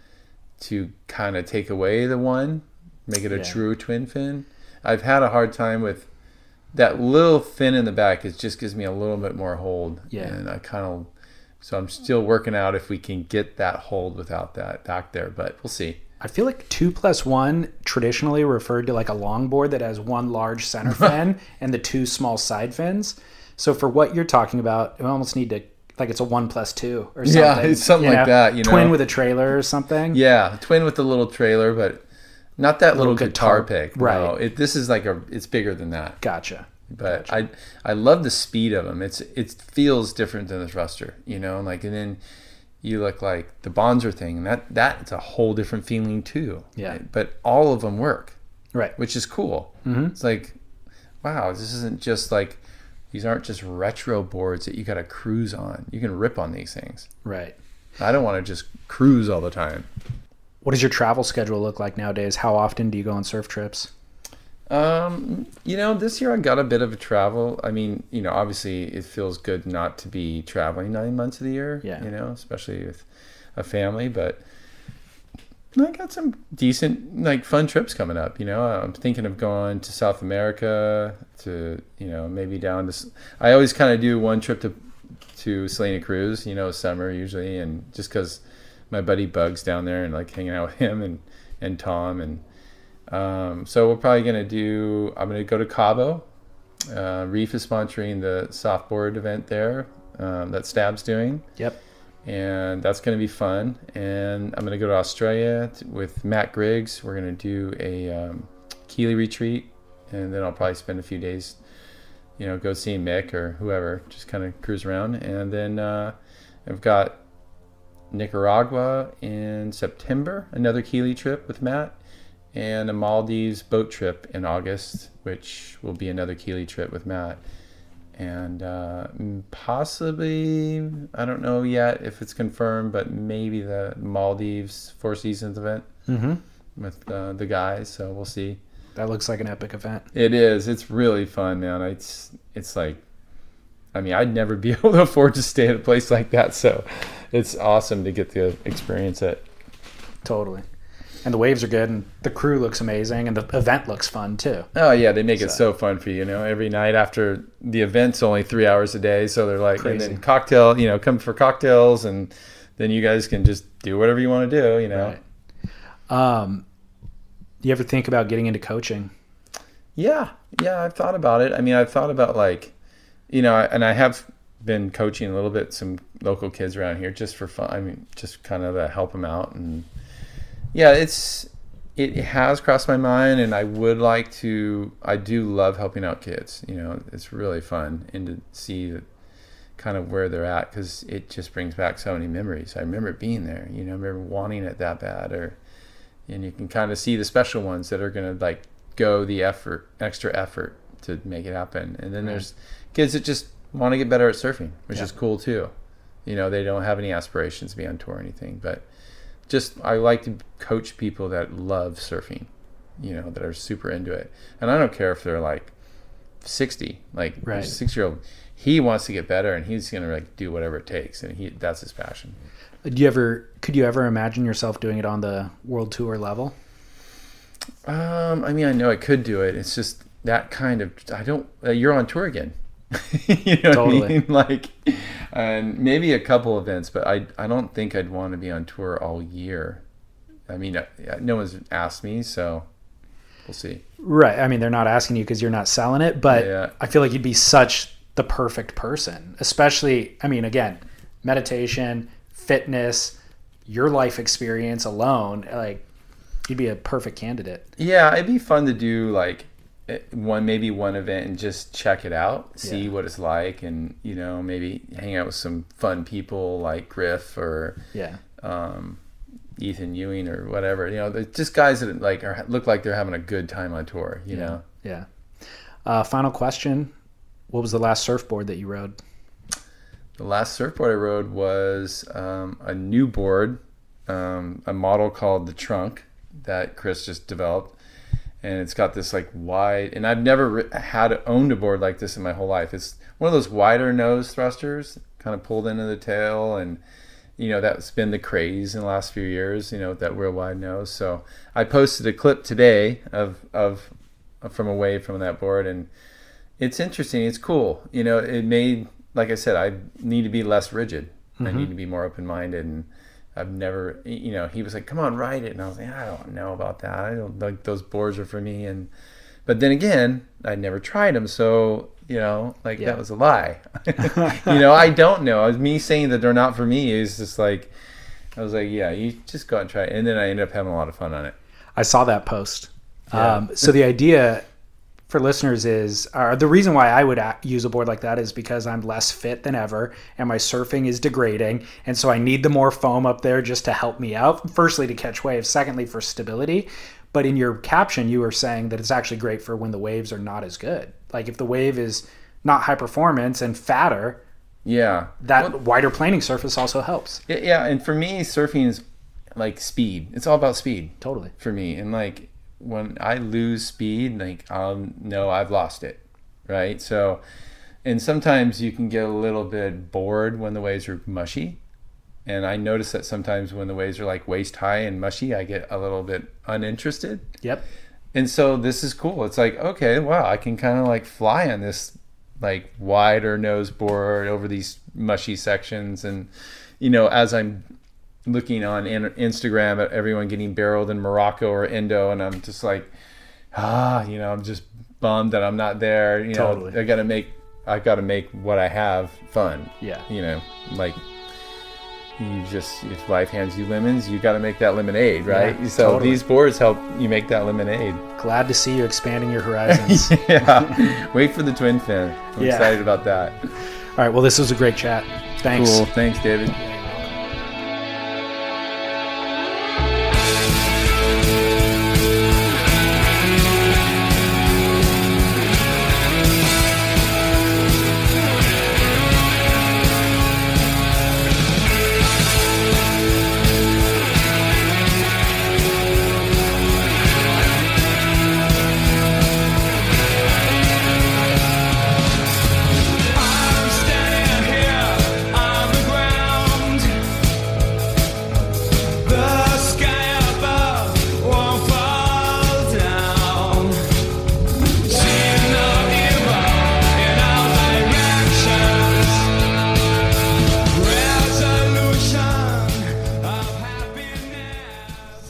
to kind of take away the one, make it a true twin fin. I've had a hard time with that little fin in the back. It just gives me a little bit more hold. Yeah. And so I'm still working out if we can get that hold without that back there, but we'll see. I feel like 2+1 traditionally referred to like a longboard that has one large center fin and the two small side fins. So for what you're talking about, we almost need to, like, it's a 1+2 or something. Yeah, it's something like that. Twin with a trailer or something. Yeah, twin with a little trailer, but not that little guitar pick. Right. No, this is like it's bigger than that. Gotcha. But I love the speed of them. It feels different than the thruster, and then you look like the Bonzer thing, and that's a whole different feeling too. Yeah. But all of them work. Right. Which is cool. Mm-hmm. It's like, wow, this isn't just like, these aren't just retro boards that you got to cruise on. You can rip on these things. Right. I don't want to just cruise all the time. What does your travel schedule look like nowadays? How often do you go on surf trips? This year I got a bit of a travel. I mean, obviously it feels good not to be traveling 9 months of the year, especially with a family, but I got some decent, like, fun trips coming up. I'm thinking of going to South America to, maybe down to, I always kind of do one trip to Salina Cruz, summer usually. And just cause my buddy Bugs down there and like hanging out with him and Tom and, so we're probably I'm going to go to Cabo. Reef is sponsoring the softboard event there that Stab's doing. Yep. And that's going to be fun. And I'm going to go to Australia with Matt Griggs. We're going to do a Keeley retreat. And then I'll probably spend a few days, go see Mick or whoever, just kind of cruise around. And then I've got Nicaragua in September, another Keeley trip with Matt. And a Maldives boat trip in August, which will be another Keeley trip with Matt. And possibly, I don't know yet if it's confirmed, but maybe the Maldives Four Seasons event with the guys. So we'll see. That looks like an epic event. It is. It's really fun, man. It's like, I mean, I'd never be able to afford to stay at a place like that, so it's awesome to get to experience it. Totally. And the waves are good, and the crew looks amazing, and the event looks fun too. Oh yeah, they make it so fun for you. You know, every night after the event's only 3 hours a day, so they're like, Crazy. and then cocktail, you know, come for cocktails, and then you guys can just do whatever you want to do. You know. Right. You ever think about getting into coaching? Yeah, I've thought about it. I mean, I've thought about like, you know, and I have been coaching a little bit some local kids around here just for fun. I mean, just kind of to help them out. And yeah, it has crossed my mind, and I do love helping out kids. You know, it's really fun, and to see kind of where they're at, because it just brings back so many memories. I remember being there, you know, I remember wanting it that bad, and you can kind of see the special ones that are going to like go the extra effort to make it happen. And then there's kids that just want to get better at surfing, which is cool too. You know, they don't have any aspirations to be on tour or anything, but just I like to coach people that love surfing, you know, that are super into it. And I don't care if they're like 60, like a 6-year-old. He wants to get better, and he's going to like do whatever it takes, and that's his passion. Could you ever imagine yourself doing it on the world tour level? I mean, I know I could do it. It's just that kind of, you're on tour again. You know Totally. what I mean? Like, and maybe a couple events, but I don't think I'd want to be on tour all year. I mean, no one's asked me, so we'll see. Right. I mean, they're not asking you because you're not selling it, but Yeah. I feel like you'd be such the perfect person, especially, I mean, again, meditation, fitness, your life experience alone, like you'd be a perfect candidate. Yeah, it'd be fun to do like maybe one event and just check it out, see what it's like, and you know, maybe hang out with some fun people like Griff or Ethan Ewing or whatever. You know, they're just guys that like look like they're having a good time on tour. You know. Yeah. Final question: what was the last surfboard that you rode? The last surfboard I rode was a new board, a model called the Trunk that Chris just developed. And it's got this like wide, and I've never owned a board like this in my whole life. It's one of those wider nose thrusters, kind of pulled into the tail, and you know that's been the craze in the last few years. You know, that real wide nose. So I posted a clip today of from a wave from that board, and it's interesting. It's cool. You know, it made, like I said, I need to be less rigid. Mm-hmm. I need to be more open-minded, and I've never, you know, he was like, come on, ride it. And I was like, I don't know about that. I don't like those boards are for me. But then again, I'd never tried them. So, you know, like that was a lie. You know, I don't know. It was me saying that they're not for me. It's just like, I was like, yeah, you just go out and try it. And then I ended up having a lot of fun on it. I saw that post. Yeah. So the idea for listeners is the reason why I would use a board like that is because I'm less fit than ever and my surfing is degrading. And so I need the more foam up there just to help me out. Firstly, to catch waves. Secondly, for stability. But in your caption, you were saying that it's actually great for when the waves are not as good. Like if the wave is not high performance and fatter, that wider planing surface also helps. Yeah. And for me, surfing is like speed. It's all about speed. Totally. For me. And like, when I lose speed, like I'll know I've lost it, right? So, and sometimes you can get a little bit bored when the waves are mushy. And I notice that sometimes when the waves are like waist high and mushy, I get a little bit uninterested. Yep. And so this is cool. It's like, okay, wow, I can kind of like fly on this like wider nose board over these mushy sections. And, you know, as I'm looking on Instagram at everyone getting barreled in Morocco or Indo, and I'm just like, you know, I'm just bummed that I'm not there. You know, I got to make what I have fun. Yeah. You know, like if life hands you lemons, you got to make that lemonade, right? Yeah, so these boards help you make that lemonade. Glad to see you expanding your horizons. Yeah. Wait for the twin fin. I'm excited about that. All right. Well, this was a great chat. Thanks. Cool. Thanks, David.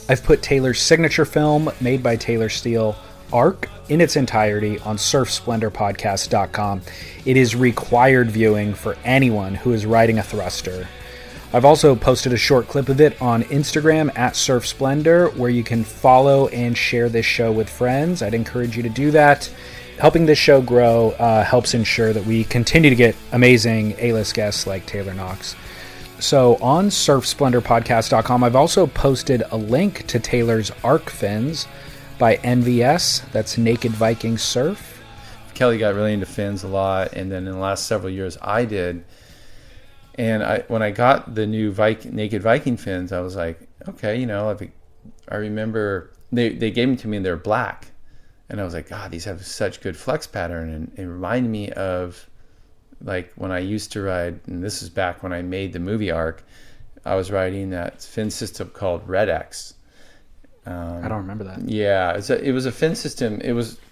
I've put Taylor's signature film, made by Taylor Steele, Arc, in its entirety on surfsplendorpodcast.com. It is required viewing for anyone who is riding a thruster. I've also posted a short clip of it on Instagram at Surf Splendor, where you can follow and share this show with friends. I'd encourage you to do that. Helping this show grow helps ensure that we continue to get amazing A-list guests like Taylor Knox. So on surfsplendorpodcast.com, I've also posted a link to Taylor's Arc fins by NVS. That's Naked Viking Surf. Kelly got really into fins a lot, and then in the last several years I did. And when I got the new Naked Viking fins, I was like, okay, I remember they gave them to me and they're black. And I was like, God, these have such good flex pattern. And it reminded me of like when I used to ride, and this is back when I made the movie Arc, I was riding that fin system called Red X. I don't remember that. Yeah, it was a fin system.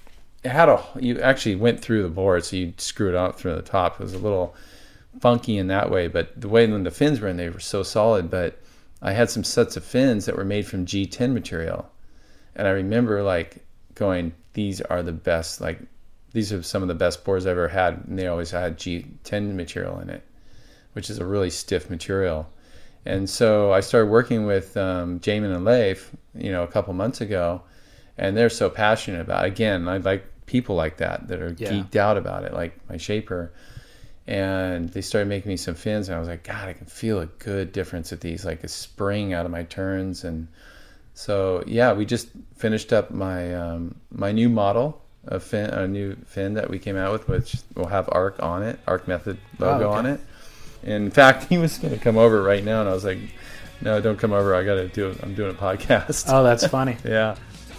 You actually went through the board, so you screw it out through the top. It was a little funky in that way, but the way when the fins were in, they were so solid. But I had some sets of fins that were made from G10 material, and I remember like going, these are the best, like these are some of the best boards I've ever had, and they always had G10 material in it, which is a really stiff material. And so I started working with Jamin and Leif, a couple months ago, and they're so passionate about it. Again, I like people like that are geeked out about it, like my shaper. And they started making me some fins, and I was like, God, I can feel a good difference with these, like a spring out of my turns. And so, yeah, we just finished up my my new model of fin, a new fin that we came out with, which will have Arc on it, Arc Method logo on it. And in fact, he was going to come over right now, and I was like, no, don't come over. I'm doing a podcast. Oh, that's funny. Yeah.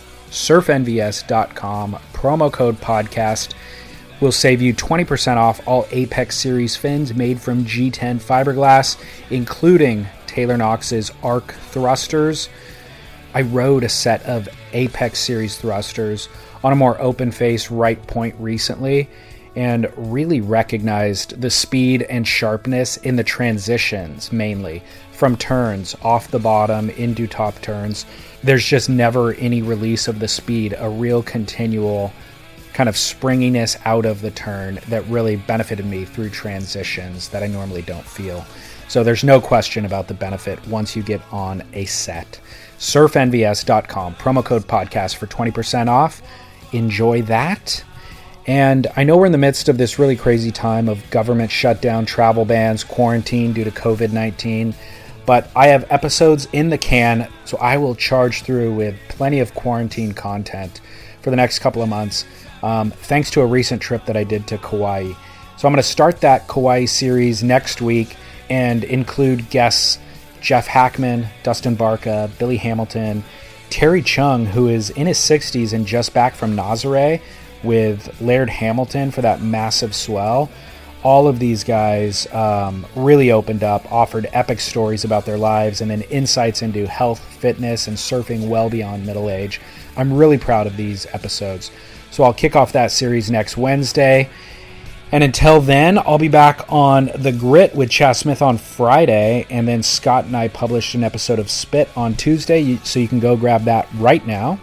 surfnvs.com, promo code podcast will save you 20% off all Apex Series fins made from G10 fiberglass, including Taylor Knox's Arc thrusters. I rode a set of Apex Series thrusters on a more open face right point recently, and really recognized the speed and sharpness in the transitions, mainly from turns off the bottom into top turns. There's just never any release of the speed, a real continual kind of springiness out of the turn that really benefited me through transitions that I normally don't feel. So there's no question about the benefit once you get on a set. surfnvs.com, promo code podcast for 20% off. Enjoy that. And I know we're in the midst of this really crazy time of government shutdown, travel bans, quarantine due to COVID-19, but I have episodes in the can, so I will charge through with plenty of quarantine content for the next couple of months, thanks to a recent trip that I did to Kauai. So I'm going to start that Kauai series next week and include guests Jeff Hackman, Dustin Barca, Billy Hamilton, Terry Chung, who is in his 60s and just back from Nazare, with Laird Hamilton for that massive swell. All of these guys really opened up, offered epic stories about their lives, and then insights into health, fitness, and surfing well beyond middle age. I'm really proud of these episodes. So I'll kick off that series next Wednesday. And until then, I'll be back on The Grit with Chas Smith on Friday, and then Scott and I published an episode of Spit on Tuesday, so you can go grab that right now.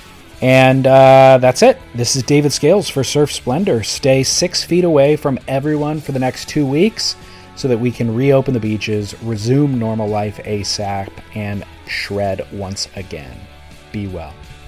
And that's it. This is David Scales for Surf Splendor. Stay 6 feet away from everyone for the next 2 weeks so that we can reopen the beaches, resume normal life ASAP, and shred once again. Be well.